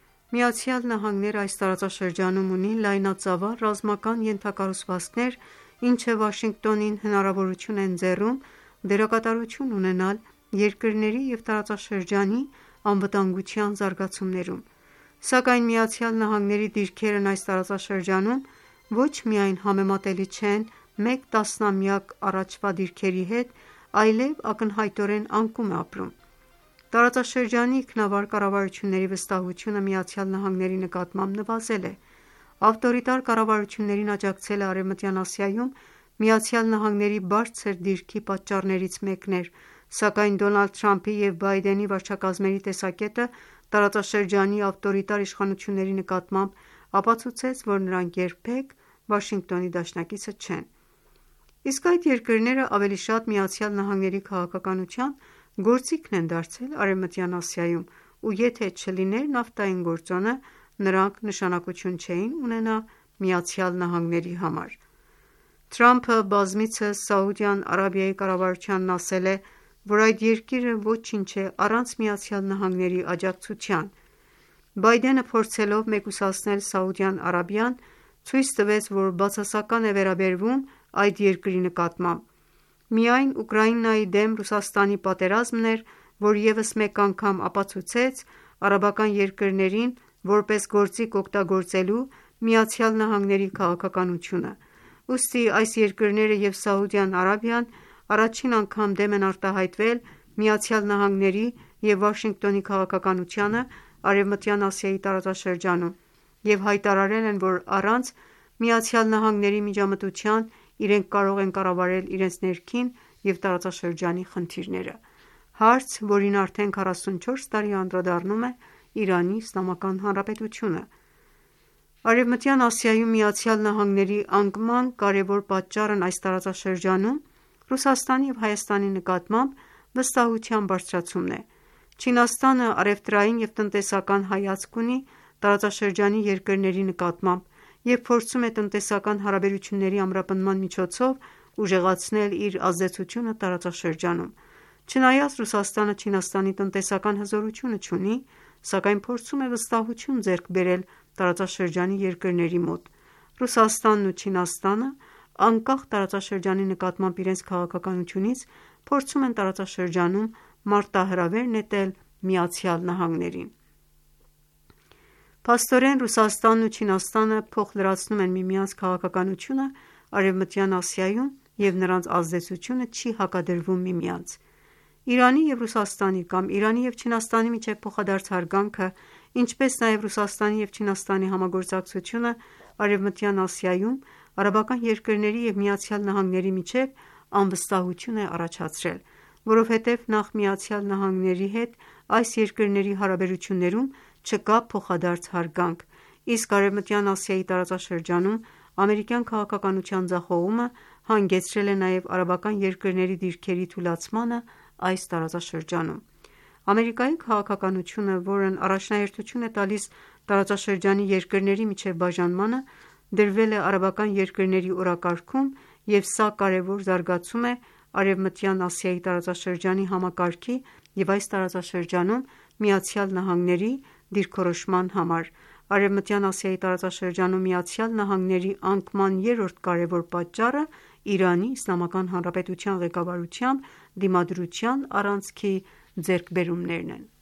ԱՄՆ-ն այս տարածաշրջանում ունի լայնածավալ ռազմական ենթակառուցվածքներ, ինչը Վաշինգտոնին հնարավորություն է ընձեռում դերակատարություն ունենալ երկրների և տարածաշրջանի անվտանգության զարգացումներում։ Սակայն ԱՄՆ-ի դիրքերն այս տարածաշրջանում ոչ միայն համեմատելի չեն մեկ տասնամյակ առաջվա դիրքերի հետ, այլև ակնհայտորեն անկում է ապրում։ Տարածաշրջանի ինքնավար կառավարությունների վստահությունը ԱՄՆ-ի նկատմամբ նվազել է։ Ավտորիտար կառավարություններին աջակցելը Արևմտյան Ասիայում ԱՄՆ-ի բարձր դիրքի պատճառներից մեկն էր, սակայն Դոնալդ Թրամփի և Բայդենի վարչակազմերի տեսակետը տարածաշրջանի ավտորիտար իշխանությունների նկատմամբ ապացուցեց, որ նրանք երբեք Վաշինգտոնի դաշնակիցը չեն։ Իսկ այդ երկրները ավելի շատ ԱՄՆ-ի քաղաքականության գործիքն են դարձել Արևմտյան Ասիայում, ու եթե չլիներ նավթային գործոնը, նրանք նշանակություն չէին ունենա ԱՄՆ-ի համար։ Թրամփը բազմիցս Սաուդյան Արաբիայի կառավարությանն ասել է, որ այդ երկիրը ոչինչ է առանց ԱՄՆ-ի աջակցության։ Բայդենը փորձելով մեկուսացնել Սաուդյան Արաբիան, ցույց տվեց, որ բացասական է վերաբերվում այդ երկրի նկատմամբ։ Միայն Ուկրաինայի դեմ Ռուսաստանի պատերազմն էր, որ ևս մեկ անգամ ապացուցեց արաբական երկրներին որպես գործիք օգտագործելու ԱՄՆ-ի քաղաքականությունը։ Ուստի այս երկրները և Սաուդյան Արաբիան առաջին անգամ դեմ են արտահայտվել ԱՄՆ-ի և Վաշինգտոնի քաղաքականությանը Արևմտյան Ասիայի տարածաշրջանում և հայտարարել են, որ առանց ԱՄՆ-ի միջամտության իրենք կարող են կառավարել իրենց ներքին և տարածաշրջանի խնդիրները։ Հարց, որին արդեն քառասունչորս տարի անդրադառնում է Իրանի Իսլամական Հանրապետությունը։ Արևմտյան Ասիայում ԱՄՆ-ի անկման կարևոր պատճառն այս տարածաշրջանում Ռուսաստանի և Հայաստանի նկատմամբ վստահության բարձրացումն է։ Չինաստանը առևտրային և տնտեսական հայացք ունի տարածաշրջանի երկրների նկատմամբ և փորձում է տնտեսական հարաբերությունների ամրապնդման միջոցով ուժեղացնել իր ազդեցությունը տարածաշրջանում։ Չնայած Ռուսաստանը Չինաստանի տնտեսական հզորությունը չունի, սակայն փորձում է վստահություն ձեռք բերել տարածաշրջանի երկրների մոտ։ Ռուսաստանն ու Չինաստանը, անկախ տարածաշրջանի նկատմամբ իրենց քաղաքականությունից, փորձում են տարածաշրջանում մարտահրավեր նետել ԱՄՆ-ին։ Փաստորեն, Ռուսաստանն ու Չինաստանը փոխլրացնում են միմյանց քաղաքականությունը Արևմտյան Ասիայում, և նրանց ազդեցությունը չի հակադրվում միմյանց։ Իրանի և Ռուսաստանի կամ Իրանի և Չինաստանի միջև փոխադարձ հարգանքը, ինչպես նաև Ռուսաստանի և Չինաստանի համագործակցությունը Արևմտյան Ասիայում արաբական երկրների և ԱՄՆ-ի միջև անվստահություն է առաջացրել, որովհետև նախ ԱՄՆ-ի հետ այս երկրների հարաբերություններում չկա փոխադարձ հարգանք, իսկ Արևմտյան Ասիայի տարածաշրջանում ամերիկյան քաղաքականության ձախողումը հանգեցրել է նաև արաբական երկրների դիրքերի թուլացմանը այս տարածաշրջանում։ Ամերիկայի քաղաքականությունը, որն առաջնահերթություն է տալիս տարածաշրջանի երկրների միջև բաժանմանը, դրվել է արաբական երկրների օրակարգում, և սա կարևոր զարգացում է Արևմտյան Ասիայի տարածաշրջանի համակարգի և այս տարածաշրջանում ԱՄՆ-ի դիրքորոշման համար։ Արևմտյան Ասիայի տարածաշրջանում ԱՄՆ-ի անկման երրորդ կարևոր պատճառը Իրանի Իսլամական Հանրապետության ղեկավարությամբ դիմադրության առանցքի ձեռքբերումներն են։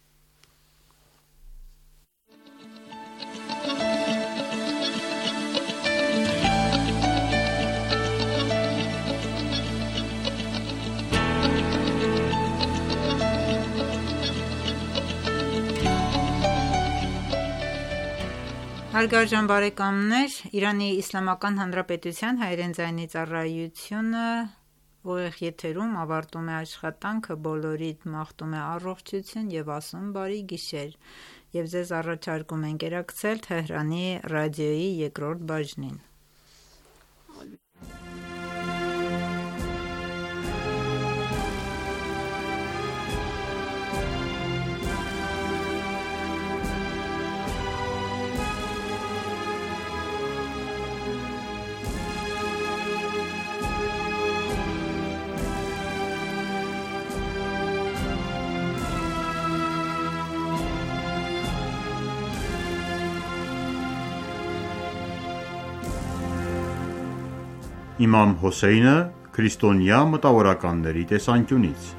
Հարգարժան բարեկամներ, Իրանի Իսլամական Հանրապետության հայերեն ձայնի ծառայությունը ուղիղ եթերում ավարտում է աշխատանքը, բոլորիդ մաղթում է առողջություն և ասում բարի գիշեր, և ձեզ առաջարկում ենք ընկերակցել Թեհրանի ռադիոյի երկրորդ բաժնին։ Իմամ Հոսեյնը քրիստոնյա մտավորականների տեսանկյունից։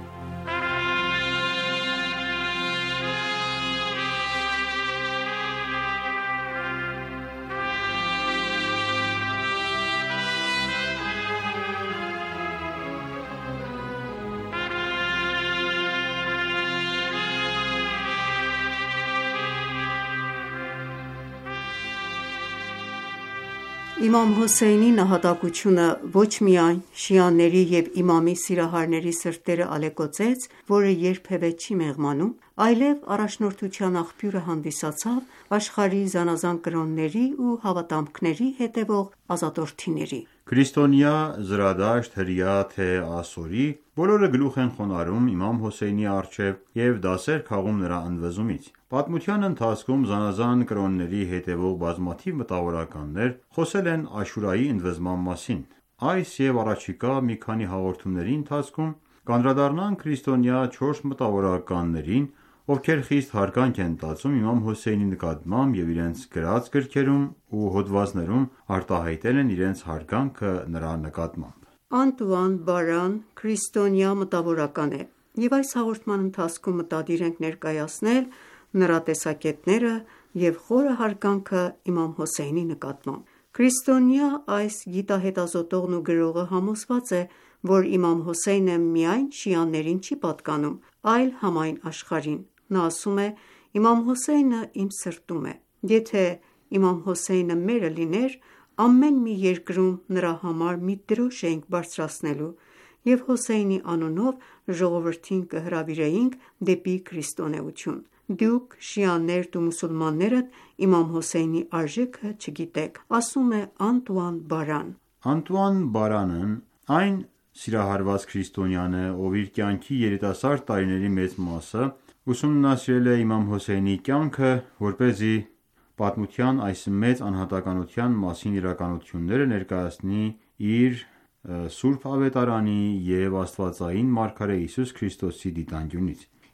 Իմամ Հոսեյնի նահատակությունը ոչ միայն շիաների և իմամի սիրահարների սրտերը ալեկոծեց, որը երբևէ չի մեղմանում, այլև առաջնորդության աղբյուրը հանդիսացավ աշխարհի զանազան կրոնների ու հավատամքների հետևող ազատորդիների։ Քրիստոնյա, զրադաշտ, հրյա թե ասորի, բոլորը գլուխ են խոնարհում իմամ Հոսեյնի առջև և դասեր քաղում նրա ընդվզումից։ Պատմության ընթացքում զանազան կրոնների հետևող բազմաթիվ մտավորականներ խոսել են Աշուրայի ընդվզման մասին։ Այս և առաջիկա մի քանի հաղորդումների ընթացքում կանդրադառնանք քրիստոնյա չորս մտավորականներին, ովքեր խիստ հարգանք են տածում իմամ Հոսեյնի նկատմամբ և իրենց գրած գրքերում ու հոդվածներում արտահայտել են իրենց հարգանքը նրա նկատմամբ։ Անտուան Բարան քրիստոնյա մտավորական է, և այս հաղորդման ընթացքում մտադիր ենք ներկայացնել նրա տեսակետները և խորը հարգանքը իմամ Հոսեյնի նկատմամբ։ Քրիստոնյա այս գիտահետազոտողն ու գրողը համոզված է, որ իմամ Հոսեյնը միայն շիաներին չի պատկանում, այլ համայն աշխարհին։ Նա ասում է. «Իմամ Հոսեյնը իմ սրտում է։ Եթե իմամ Հոսեյնը մերը լիներ, ամեն մի երկրում նրա համար մի դրոշ էինք բարձրացնելու և Հոսեյնի անունով ժողովրդին կհրավիրեինք դեպի քրիստոնեություն։ Դուք շիաներդ ու մուսուլմաններդ իմամ Հոսեյնի արժեքը չգիտեք», ասում է Անտուան Բարան։ Անտուան Բարանն այն սիրահարված քրիստոնյան է, ով իր կյանքի երիտասարդ տարիների մեծ մասը ուսումնասիրել է իմամ Հոսեյնի կյանքը, որպեսզի պատմության այս մեծ անհատականության մասին իրականությունները ներկայացնի իր Սուրբ Ավետարանի և Աստվածային Մարգարե Հիսուս Քրիստոսի դիտանկյունից։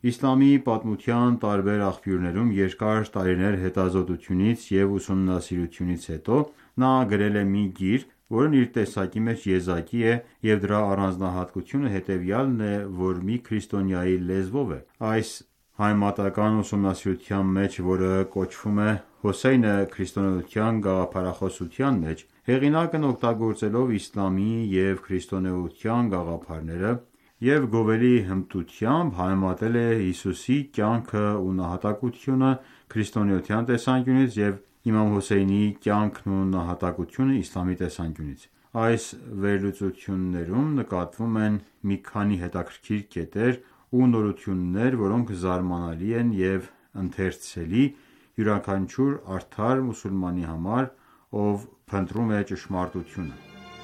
Իսլամի պատմության տարբեր աղբյուրներում երկար տարիներ հետազոտությունից և ուսումնասիրությունից հետո նա գրել է մի գիրք, որն իր տեսակի մեջ եզակի է և դրա առանձնահատկությունը հետևյալն է, որ մի քրիստոնյայի լեզվով է։ Այս համեմատական ուսումնասիրության մեջ, որը կոչվում է «Հոսեյնը քրիստոնեության գաղափարախոսության մեջ», հեղինակն օգտագործելով իսլամի և քրիստոնեության գաղափարները և գովելի հմտությամբ համեմատել է Հիսուսի կյանքը ու նահատակությունը քրիստոնեության տեսանկյունից և իմամ Հոսեյնի կյանքն ու նահատակությունը իսլամի տեսանկյունից։ Այս վերլուծություններում նկատվում են մի քանի հետաքրքիր կետեր ու նորություններ, որոնք զարմանալի են և ընթերցելի յուրաքանչյուր արդար մուսուլմանի համար, ով փնտրում է ճշմարտությունը։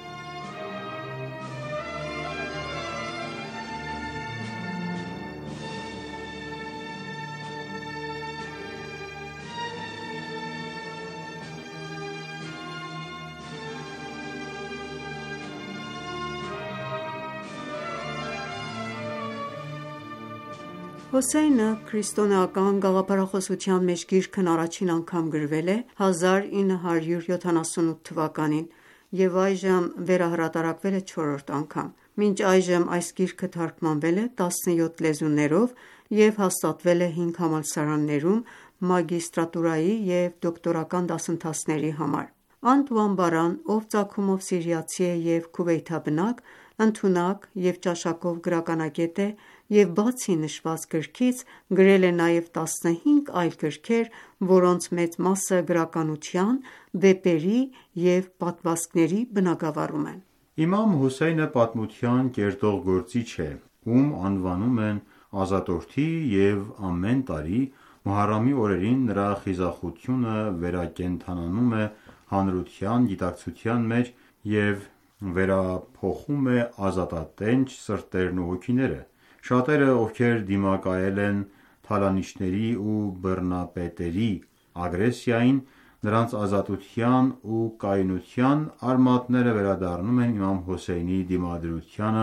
Հոսեյնը քրիստոնեական գաղափարախոսության մեջ գիրքն առաջին անգամ գրվել է հազար ինը հարյուր յոթանասունութ թվականին և այժմ վերահրատարակվել է չորրորդ անգամ։ Մինչ այժմ այս գիրքը թարգմանվել է տասնյոթ լեզուներով և հաստատվել է հինգ համալսարաններում մագիստրատուրայի և դոկտորական դասընթացների համար։ Անտուան Բարան, ով ծագումով սիրիացի է և Քուվեյթաբնակ, ընդունակ և ճաշակով գրականագետ է և բացի նշված գրքից, գրել է նաև տասնհինգ այլ գրքեր, որոնց մեծ մասը գրականության, վեպերի և պատմվածքների բնագավառում են։ Իմամ Հոսեյնը պատմության կերտող գործիչ է, ում անվանում են ազատորդի և ամեն տարի Մոհարամի օրերին նրա խիզախությունը վերակենդանանում է հանրության գիտակցության մեջ և վերափոխում է ազատատենչ սրտերն ու հոգիները։ Շատերը, ովքեր դիմակայել են թալանիչների ու բռնապետերի ագրեսիային, նրանց ազատության ու կայունության արմատները վերադառնում են իմամ Հոսեյնի դիմադրությանը,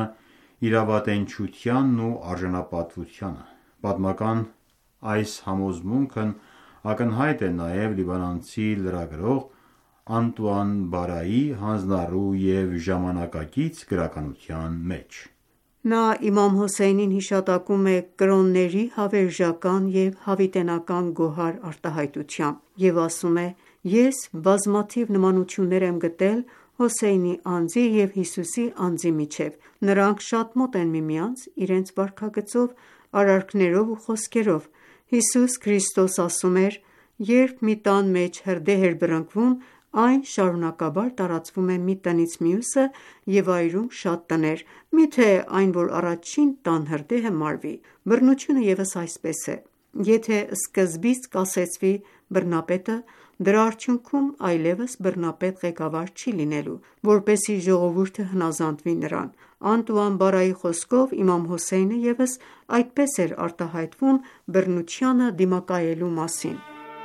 իրավատենչությանն ու արժանապատվությանը։ Պատմական այս համոզմունքն ակնհայտ է նաև լիբանանցի լրագրող Անտուան Բարայի հանձնառու և ժամանակակից գրականության մեջ։ Նա իմամ Հոսեյնին հիշատակում է կրոնների հավերժական և հավիտենական գոհար արտահայտությամբ և ասում է. «Ես բազմաթիվ նմանություններ եմ գտել Հոսեյնի անձի և Հիսուսի անձի միջև: Նրանք շատ մոտ են միմյանց իրենց վարքագծով, արարքներով ու խոսքերով: Հիսուս Քրիստոս ասում էր. «Երբ մի տան մեջ հրդեհ էր բռնկվում, այն շարունակաբար տարածվում է մի տնից մյուսը և այրում շատ տներ, միթե այն, որ առաջին տան հրդեհը մարվի»: Բռնությունը ևս այսպես է: Եթե սկզբից կասեցվի բռնապետը, դրա արդյունքում այլևս բռնապետ ղեկավար չի լինելու, որպեսզի ժողովուրդը հնազանդվի նրան։ Անտուան Բարայի խոսքով, իմամ Հոսեյնը ևս այդպես էր արտահայտվում բռնությանը դիմակայելու մասին։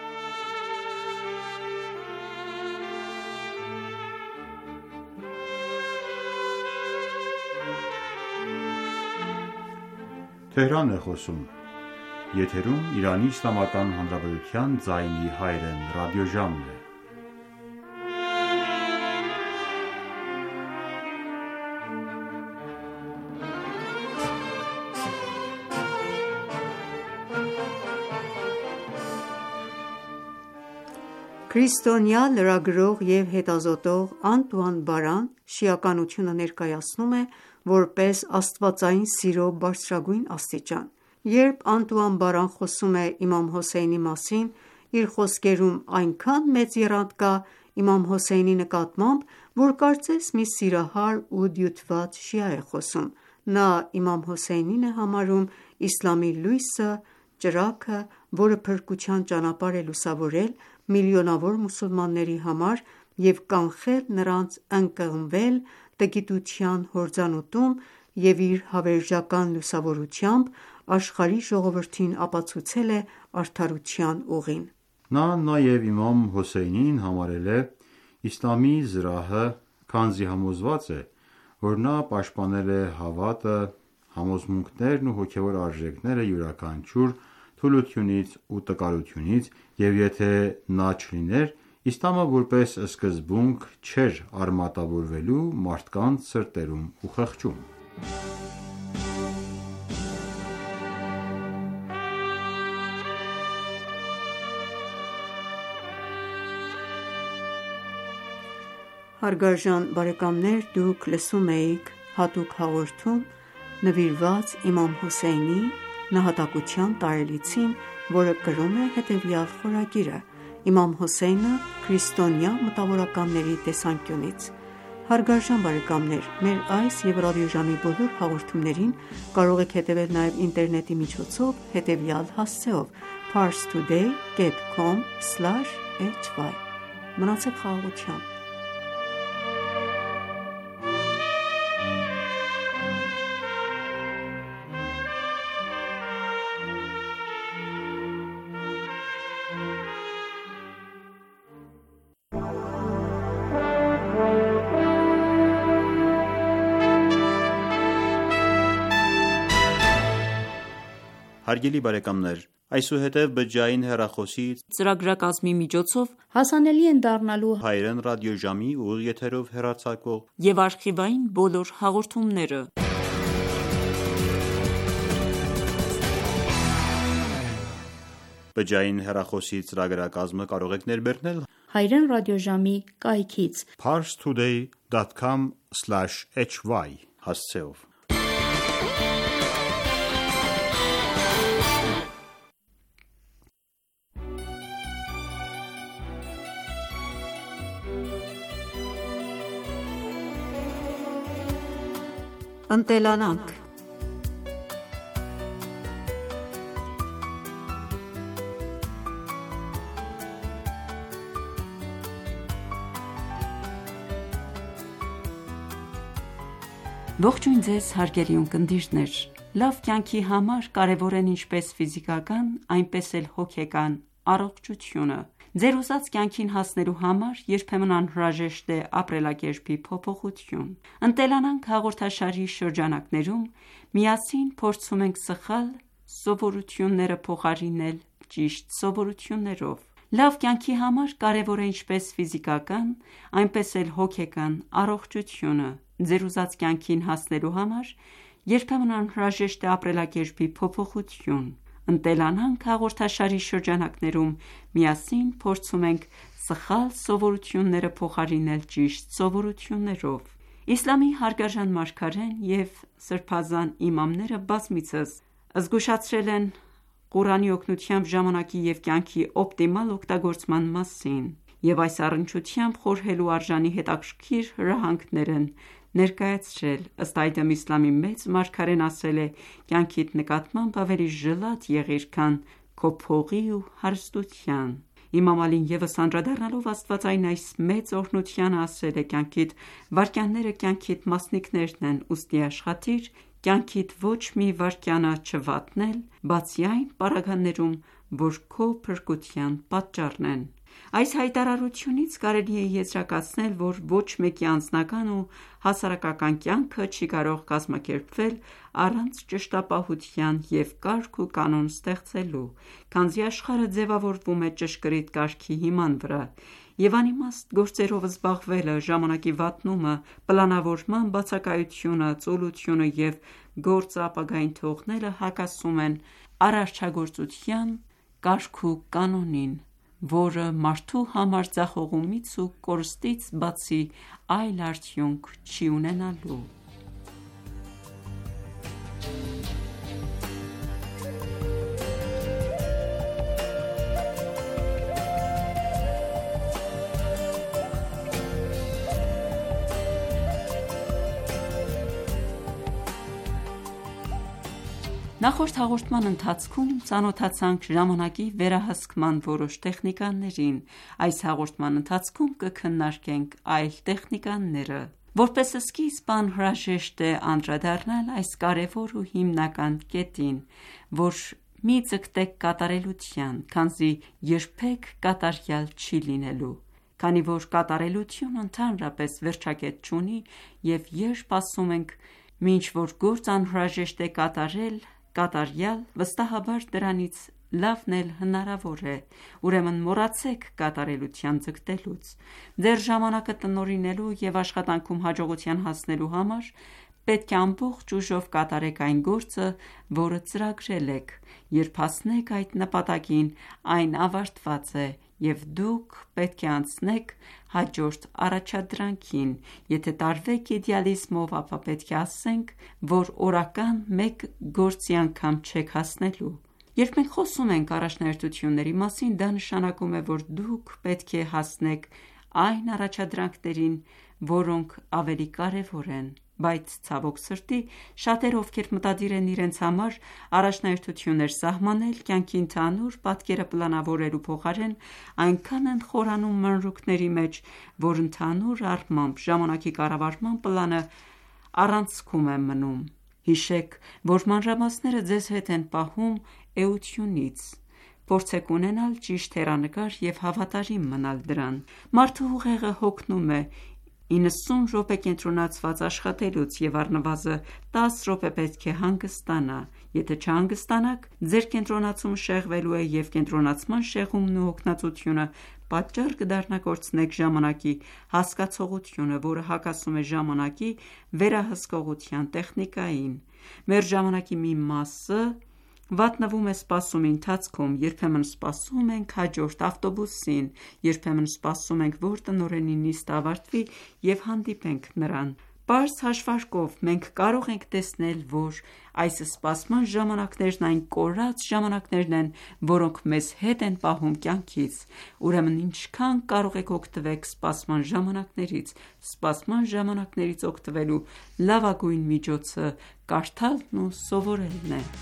Քրիստոնյա լրագրող և հետազոտող Անտուան Բարան շիականությունը ներկայացնում է որպես աստվածային սիրո բարձրագույն աստիճան։ Երբ Անտուան Բարան խոսում է իմամ Հոսեյնի մասին, իր խոսքերում այնքան մեծ եռանդ կա իմամ Հոսեյնի նկատմամբ, որ կարծես մի սիրահար ու դյութված շիա է խոսում։ Նա իմամ Հոսեյնին է համարում իսլամի լույսը, ճրագը, որը փրկության ճանապարհ է լուսավորել միլիոնավոր մուսուլմանների համար և կանխել նրանց ընկղմվել տգիտության հորձանուտում և իր հավերժական լուսավորությամբ աշխարհի ժողովրդին ապացուցել է արդարության ուղին։ Նա նաև իմամ Հոսեյնին համարել է իսլամի զրահը, քանզի համոզված է, որ նա պաշտպանել է հավատը, համոզմունքներն ու հոգևոր արժեքները յուրաքանչյուր թուլությունից ու տկարությունից, և եթե նա չլիներ, իսլամը որպես սկզբունք չէր արմատավորվելու մարդկանց սրտերում ու խղճում: Հարգարժան բարեկամներ, դուք լսում էիք հատուկ հաղորդում նվիրված իմամ Հոսեյնի նահատակության տարելիցին, որը կրում է հետևյալ խորագիրը՝ «Իմամ Հոսեյնը քրիստոնյա մտավորականների տեսանկյունից»: Հարգարժան բարեկամներ, մեր այս և ռադիոժամի բոլոր հաղորդումներին կարող եք հետևել նաև ինտերնետի միջոցով հետևյալ հասցեով՝ parstoday dot com slash h y: Մնացեք խաղաղությամբ: Հարգելի բարեկամներ, այսուհետև բջջային հեռախոսի ծրագրակազմի միջոցով հասանելի են դառնալու հայերեն ռադիոժամի ուղիղ եթերով հեռարձակվող և արխիվային բոլոր հաղորդումները: Բջջային հեռախոսի ծրագրակազմը կարող եք ներբեռնել հայերեն ռադիոժամի կայքից parstoday dot com slash h y հասցեով: Ընտելանանք: Ողջույն ձեզ հարգելի ունկնդիրներ: Լավ կյանքի համար կարևոր են ինչպես ֆիզիկական, այնպես էլ հոգեկան առողջությունը: Ձեր ուզած կյանքին հասնելու համար երբեմն անհրաժեշտ է ապրելակերպի փոփոխություն: «Ընտելանանք» հաղորդաշարի շրջանակներում միասին փորձում ենք սխալ սովորությունները փոխարինել ճիշտ սովորություններով: Լավ կյանքի համար կարևոր է ինչպես ֆիզիկական, այնպես էլ հոգեկան առողջությունը: Ձեր ուզած կյանքին հասնելու համար երբեմն անհրաժեշտ է ապրելակերպի փոփոխություն: «Ընտելանանք» հաղորդաշարի շրջանակներում միասին փորձում ենք սխալ սովորությունները փոխարինել ճիշտ սովորություններով: Իսլամի հարգարժան մարգարեն և սրբազան իմամները բազմիցս զգուշացրել են Ղուրանի օգնությամբ ժամանակի և կյանքի օպտիմալ օգտագործման մասին և այս առնչությամբ խորհելու արժանի հետաքրքիր հրահանգներ են ներկայացրել: Ըստ այդմ իսլամի մեծ մարգարեն ասել է. «Կյանքիդ նկատմամբ ավելի ժլատ եղիր, քան քո փողի ու հարստության»: Իմամ Ալին ևս անդրադառնալով աստվածային այս մեծ օրհնությանը ասել է. «Կյանքիդ վայրկյանները կյանքիդ մասնիկներն են, ուստի աշխատիր կյանքիդ ոչ մի վայրկյանը չվատնել, բացի այն պարագաներում, որ քո փրկության պատճառն են»: Այս հայտարարությունից կարելի է եզրակացնել, որ ոչ մեկի անձնական ու հասարակական կյանքը չի կարող կազմակերպվել առանց ճշտապահության և կարգ ու կանոն ստեղծելու, քանզի աշխարհը ձևավորվում է ճշգրիտ կարգի հիման վրա, և անիմաստ գործերով զբաղվելը, ժամանակի վատնումը, պլանավորման բացակայությունը, ծուլությունը և գործը ապագային թողնելը հակասում են արարչագործության կարգ ու կանոնին, որը մարդու համար ձախողումից ու կորստից բացի այլ արդյունք չի ունենալու: Նախորդ հաղորդման ընթացքում ծանոթացանք ժամանակի վերահսկման որոշ տեխնիկաներին: Այս հաղորդման ընթացքում կքննարկենք այլ տեխնիկաները: Որպես սկիզբ անհրաժեշտ է անդրադառնալ այս կարևոր ու հիմնական կետին, որ մի ձգտեք կատարելության, քանզի երբեք կատարյալ չի լինելու: Քանի որ կատարելությունը ընդհանրապես վերջակետ չունի, և երբ ասում ենք Մինչ որ գործ անհրաժեշտ է կատարել, կատարյալ, վստահաբար դրանից լավն էլ հնարավոր է, ուրեմն մոռացեք կատարելության ձգտելուց։ Ձեր ժամանակը տնօրինելու և աշխատանքում հաջողության հասնելու համար պետք է ամբողջ ուժով կատարեք այն գործը, որը ծրագրել եք։ Երբ հասնեք այդ նպատակին, այն ավարտված է, և դուք պետք է անցնեք հաջորդ առաջադրանքին։ Եթե տարվեք իդեալիզմով, ապա պետք է ասենք, որ օրական մեկ գործի անգամ չեք հասնելու։ Երբ մենք խոսում ենք առաջնահերթությունների մասին, դա նշանակում է, որ դուք պետք է հասնեք այն առաջադրանքներին, որոնք ավելի կարևոր են։ Բայց ցավոք սրտի, շատերը, ովքեր մտադիր են իրենց համար առաջնահերթություններ սահմանել, կյանքի ընդհանուր պատկերը պլանավորելու փոխարեն, այնքան են խորանում մանրուքների մեջ, որ ընդհանուր առմամբ ժամանակի կառավարման պլանը առանցքում է մնում։ Հիշեք, որ մանրամասները ձեզ հետ են պահում էությունից։ Փորձեք ունենալ ճիշտ հեռանկար և հավատարիմ մնալ դրան։ Մարդու ուղեղը հոգնում է իննսուն րոպե կենտրոնացված աշխատելուց և առնվազն տասը րոպե պետք է հանգստանա։ Եթե չհանգստանաք, ձեր կենտրոնացումը շեղվելու է և կենտրոնացման շեղումն ու հոգնածությունը պատճառ կդառնա կորցնեք ժամանակի հասկացողությունը, որը հակասում է ժամանակի վերահսկողության տեխնիկային։ Մեր ժամանակի մի մասը վատնվում է սպասումի ընթացքում, երբեմն սպասում ենք հաջորդ ավտոբուսին, երբեմն սպասում ենք, որ տնօրենի նիստը ավարտվի և հանդիպենք նրան։ Պարզ հաշվարկով մենք կարող ենք տեսնել, որ այս սպասման ժամանակներն այն կորած ժամանակներն են, որոնք մեզ հետ են պահում կյանքից։ Ուրեմն ինչքան կարող եք օգտվեք սպասման ժամանակներից։ Սպասման ժամանակներից օգտվելու լավագույն միջոցը կարդալն ու սովորելն է։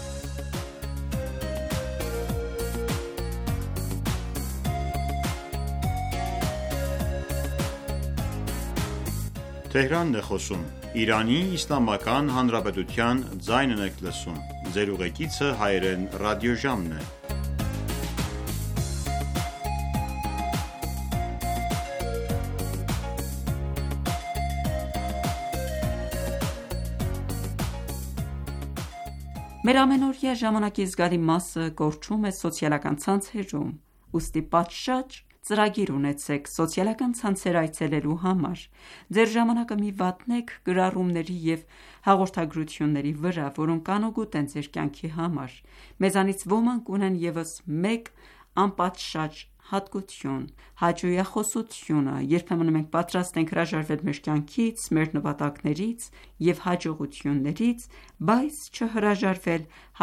Մեր ամենօրյա ժամանակի զգալի մասը կորչում է սոցիալական ցանցերում, ուստի պատշաճ ծրագիր ունեցեք սոցիալական ցանցեր այցելելու համար։ Ձեր ժամանակը մի վատնեք գրառումների և հաղորդագրությունների վրա, որոնք անօգուտ են ձեր կյանքի համար։ Մեզանից ոմանք ունեն ևս մեկ անպատշաճ հատկություն՝ հաճոյախոսությունը։ Երբեմն մենք պատրաստ ենք հրաժարվել մեր կյանքից, մեր նպատակներից և հաջողություններից, բայց չհրաժարվել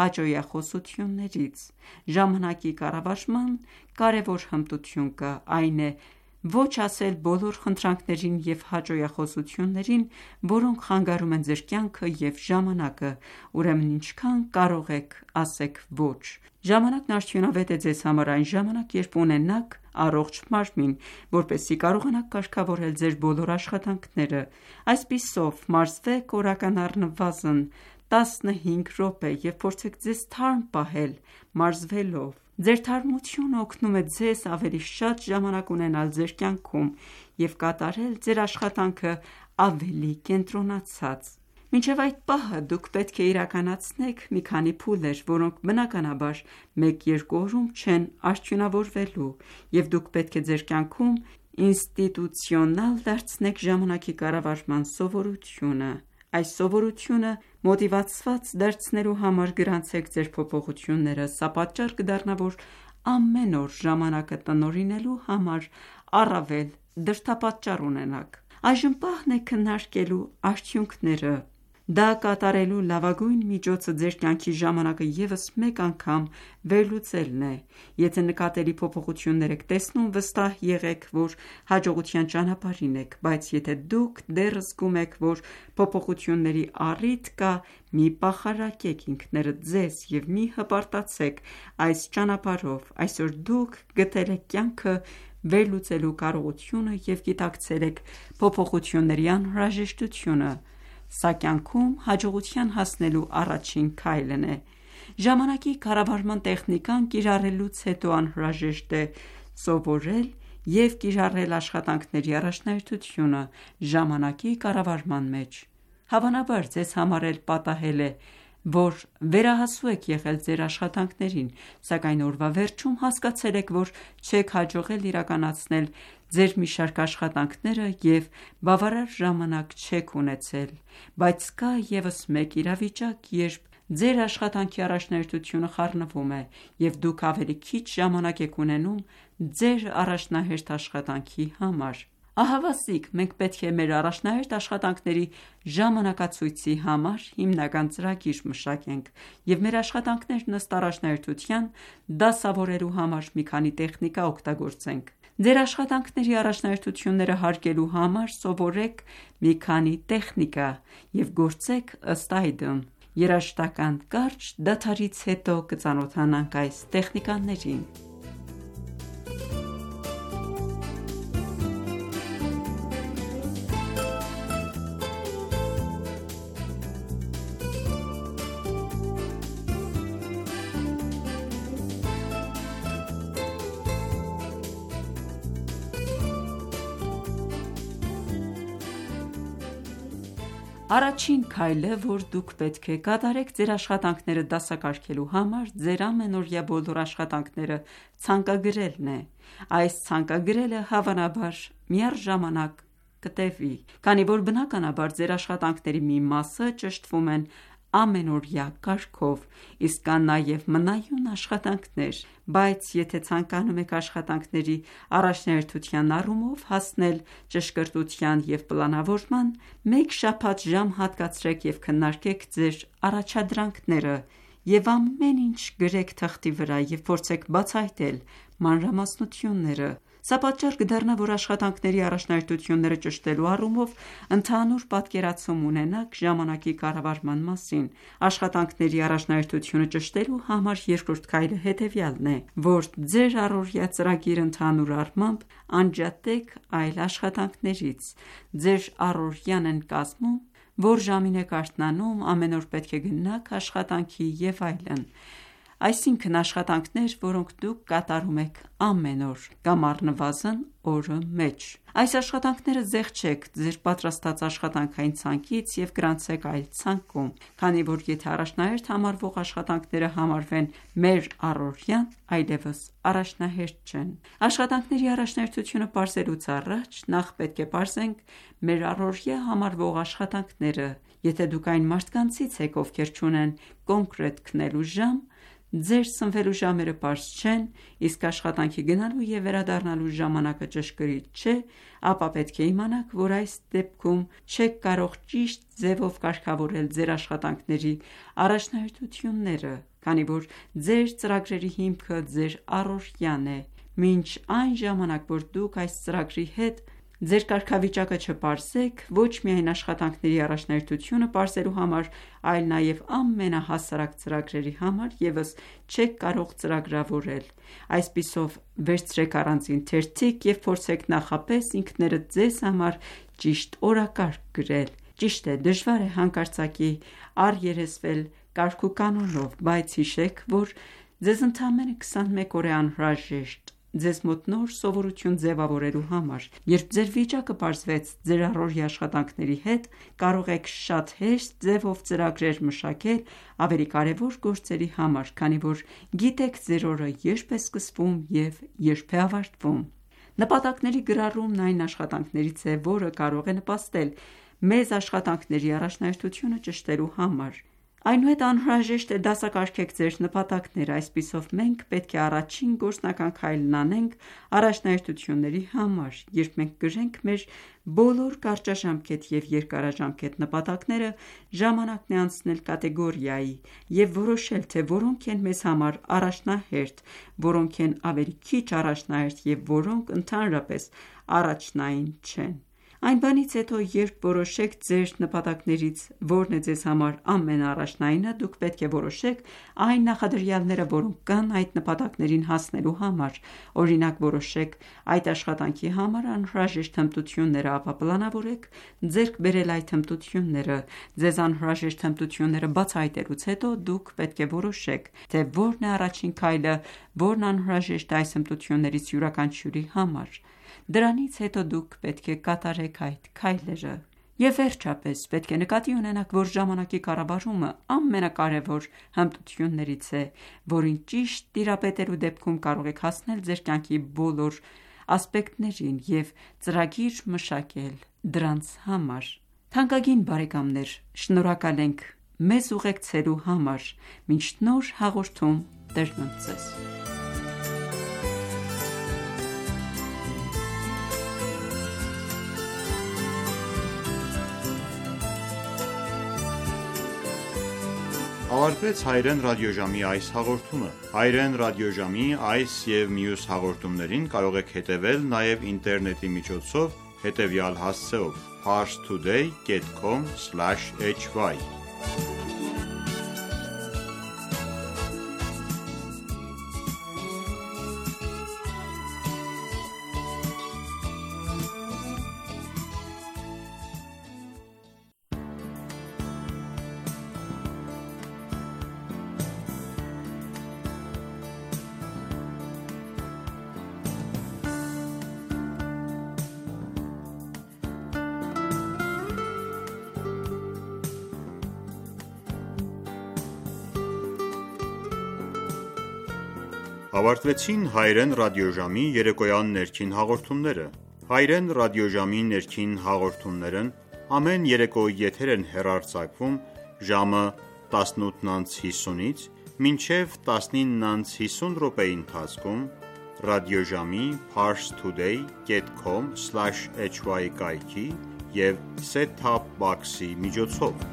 հաճոյախոսություններից։ Ժամանակի կառավարման կարևոր հմտություն կա, այն է ոչ ասել բոլոր խնդրանքներին և հաճոյախոսություններին, որոնք խանգարում են ձեր կյանքը և ժամանակը։ Ուրեմն ինչքան կարող եք, ասեք ոչ։ Ժամանակն արդյունավետ է ձեզ համար այն ժամանակ, երբ ունենաք առողջ մարմին, որպեսզի կարողանաք կարգավորել ձեր բոլոր աշխատանքները։ Այսպիսով, մարզվեք օրական առնվազն տասնհինգ րոպե և փորձեք ձեզ թարմ պահել մարզվելով։ Ձեր թարմությունը օգնում է ձեզ ավելի շատ ժամանակ ունենալ ձեր կյանքում և կատարել ձեր աշխատանքը ավելի կենտրոնացած։ Մինչև այդ պահը դուք պետք է իրականացնեք մի քանի փուլեր, որոնք բնականաբար մեկ-երկու օրում չեն արդյունավորվելու, և դուք պետք է ձեր կյանքում ինստիտուցիոնալ դարձնեք ժամանակի կառավարման սովորությունը։ Այս սովորությունը մոտիվացված դարձնելու համար գրանցեք ձեր փոփոխությունները։ Սա պատճառ կդառնա, որ ամեն օր ժամանակը տնօրինելու համար առավել դրդապատճառ ունենաք։ Այժմ պահն է քննարկելու արդյունքները։ Դա կատարելու լավագույն միջոցը ձեր կյանքի ժամանակը ևս մեկ անգամ վերլուծելն է։ Եթե նկատելի փոփոխություններ եք տեսնում, վստահ եղեք, որ հաջողության ճանապարհին եք, բայց եթե դուք դեռ զգում եք, որ փոփոխությունների առիթ կա, մի պախարակեք ինքներդ ձեզ և մի հպարտացեք այս ճանապարհով։ Այսօր դուք գտել եք կյանքը վերլուծելու կարողությունը և գիտակցել եք փոփոխությունների անհրաժեշտությունը։ Սա կյանքում հաջողության հասնելու առաջին քայլն է։ Ժամանակի կառավարման տեխնիկան կիրառելուց հետո անհրաժեշտ է սովորել և կիրառել աշխատանքների առաջնահերթությունը ժամանակի կառավարման մեջ։ Հավանաբար ձեզ համար էլ պատահել է, որ վերահասու եք եղել ձեր աշխատանքներին, սակայն օրվա վերջում հասկացել եք, որ չեք հաջողել իրականացնել ձեր մի շարք աշխատանքները և բավարար ժամանակ չեք ունեցել, բայց կա ևս մեկ իրավիճակ, երբ ձեր աշխատանքի առաջնահերթությունը խառնվում է, և դուք ավելի քիչ ժամանակ եք ունենում ձեր առաջնահերթ աշխատանքի համար: Ահավասիկ, մենք պետք է մեր առաջնահերթ աշխատանքների ժամանակացույցի համար հիմնական ծրագիր մշակենք և մեր աշխատանքներն ըստ առաջնահերթության դասավորելու համար մի քանի տեխնիկա օգտագործենք: Ձեր աշխատանքների առաջնահերթությունները հարգելու համար սովորեք մի քանի տեխնիկա և գործեք ըստ այդմ: Երաժշտական կարճ դադարից հետո կծանոթանանք այս տեխնիկաներին: Առաջին քայլը, որ դուք պետք է կատարեք ձեր աշխատանքները դասակարգելու համար, ձեր ամենօրյա բոլոր աշխատանքները ցանկագրելն է: Այս ցանկագրելը հավանաբար միառժամանակ կտևի, քանի որ բնականաբար ձեր աշխատանքների մի մասը ճշտվում են ամենօրյա կարգով, իսկ կան նաև մնայուն աշխատանքներ: Բայց եթե ցանկանում եք աշխատանքների առաջնահերթության առումով հասնել ճշգրտության և պլանավորման, մեկ շաբաթ ժամ հատկացրեք և քննարկեք ձեր առաջադրանքները և ամեն ինչ գրեք թղթի վրա և փորձեք բացահայտել մանրամասնությունները: Սա պատճառ կդառնա, որ աշխատանքների առաջնահերթությունները ճշտելու առումով ընդհանուր պատկերացում ունենաք ժամանակի կառավարման մասին: Աշխատանքների առաջնահերթությունը ճշտելու համար երկրորդ քայլը հետևյալն է, որ ձեր առօրյա ծրագիրը ընդհանուր առմամբ անջատեք այլ աշխատանքներից: Ձեր առօրյան են կազմում, որ ժամին եք արթնանում, ամեն օր պետք է գնաք աշխատանքի և այլն: Այսինքն աշխատանքներ, որոնք դուք կատարում եք ամեն օր կամ առնվազն օրը մեջ: Այս աշխատանքները զեղչեք ձեր պատրաստած աշխատանքային ցանկից և գրանցեք այլ ցանկում, քանի որ եթե առաջնահերթ համարվող աշխատանքները համարվեն մեր առօրյան, այլևս առաջնահերթ չեն: Աշխատանքների առաջնահերթությունը պարզելուց առաջ նախ պետք է պարզենք մեր առօրյա համարվող աշխատանքները: Եթե դուք այն մարդկանցից եք, ովքեր չունեն կոնկրետ քնելու ժամ, ձեր սնվելու ժամերը պարզ չեն, իսկ աշխատանքի գնալու և վերադառնալու ժամանակը ճշգրիտ չէ, ապա պետք է իմանաք, որ այս դեպքում չեք կարող ճիշտ ձևով կարգավորել ձեր աշխատանքների առաջնահերթությունները, քանի որ ձեր ծրագրերի հիմքը ձեր առօրյան է: Մինչ այն ժամանակ, որ դուք այս ծրագրի հետ ձեր կարգավիճակը չպարզեք, ոչ միայն աշխատանքների առաջնահերթությունը պարզելու համար, այլ նաև ամենահասարակ ծրագրերի համար ևս չեք կարող ծրագրավորել: Այսպիսով վերցրեք առանձին թերթիկ և փորձեք նախապես ինքներդ ձեզ համար ճիշտ օրակարգ գրել: Ճիշտ է, դժվար է հանկարծակի առերեսվել կարգուկանոնով, բայց հիշեք, որ ձեզ ընդամենը քսանմեկ օր է անհրաժեշտ ձեզ մոտ նոր սովորություն ձևավորելու համար: Երբ ձեր վիճակը պարզվեց ձեր առօրյա աշխատանքների հետ, կարող եք շատ հեշտ ձևով ծրագրեր մշակել ավելի կարևոր գործերի համար, քանի որ գիտեք ձեր օրը երբ է սկսվում և երբ է ավարտվում: Նպատակների գրառումն այն աշխատանքներից է, որը կարող է նպաստել մեզ աշխատանքների առաջնահերթությունը ճշտելու համար: Այնուհետ անհրաժեշտ է դասակարգեք ձեր նպատակները: Այսպիսով մենք պետք է առաջին գործնական քայլն անենք առաջնահերթությունների համար: Երբ մենք գրենք մեր բոլոր կարճաժամկետ և երկարաժամկետ նպատակները, ժամանակն է անցնել կատեգորիայի և որոշել, թե որոնք են մեզ համար առաջնահերթ, որոնք են ավելի քիչ առաջնահերթ և որոնք ընդհանրապես առաջնային չեն: Այն բանից հետո, երբ որոշեք ձեր նպատակներից որն է ձեզ համար ամենաառաջնայինը, դուք պետք է որոշեք այն նախադրյալները, որոնք կան այդ նպատակներին հասնելու համար: Օրինակ, որոշեք այդ աշխատանքի համար անհրաժեշտ հմտությունները, ապա պլանավորեք ձեռք բերել այդ հմտությունները: Ձեզ անհրաժեշտ հմտությունները բացահայտելուց հետո, դուք պետք է որոշեք, թե որն է առաջին քայլը, որն անհրաժեշտ է այս հմտություններից յուրաքանչյուրի համար: Դրանից հետո դուք պետք է կատարեք այդ քայլերը: Եվ վերջապես պետք է նկատի ունենաք, որ ժամանակի կառավարումը ամենակարևոր հմտություններից է, որին ճիշտ տիրապետելու դեպքում կարող եք հասնել ձեր կյանքի բոլոր ասպեկտներին և ծրագիր մշակել դրանց համար։ Թանկագին բարեկամներ, շնորհակալ ենք մեզ ուղեկցելու համար։ Մինչ նոր հաղորդում Տերն ընդ ձեզ։ Ավարտվեց հայերեն ռադիոժամի այս հաղորդումը։ Հայերեն ռադիոժամի այս և մյուս հաղորդումներին կարող եք հետևել նաև ինտերնետի միջոցով հետևյալ հասցեով՝ parstoday dot com slash h y Ավարտվեցին հայերեն ռադիոժամի երեկոյան ներքին հաղորդումները։ Հայերեն ռադիոժամի ներքին հաղորդումներն ամեն երեկո եթեր են հեռարձակվում ժամը տասնութ հիսունից մինչև տասնինը հիսուն րոպեի ընթացքում ռադիոժամի parstoday dot com slash h y կայքի և set-top box-ի միջոցով։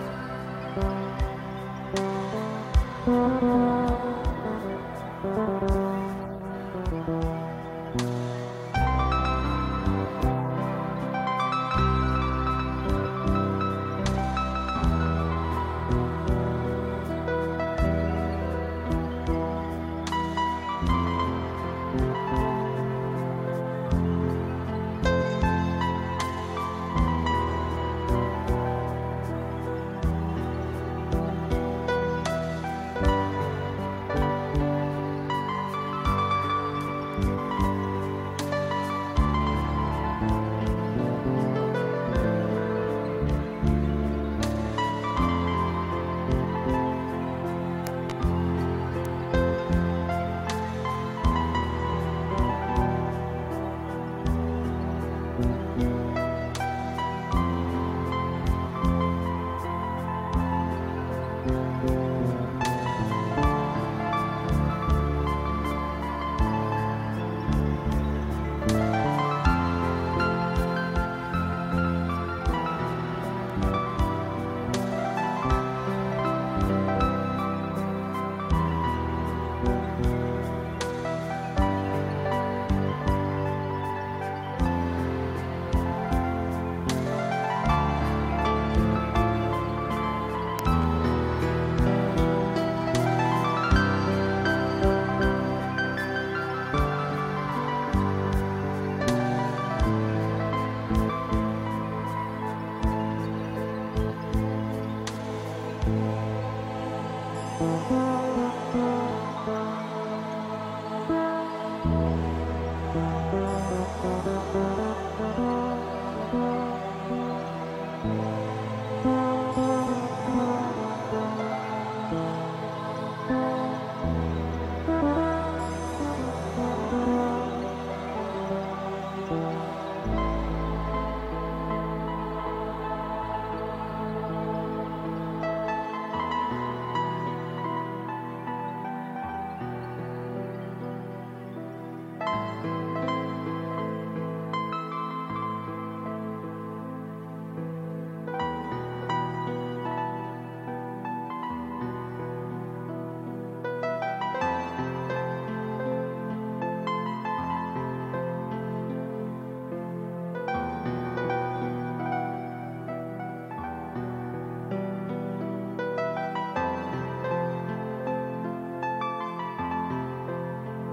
Thank you.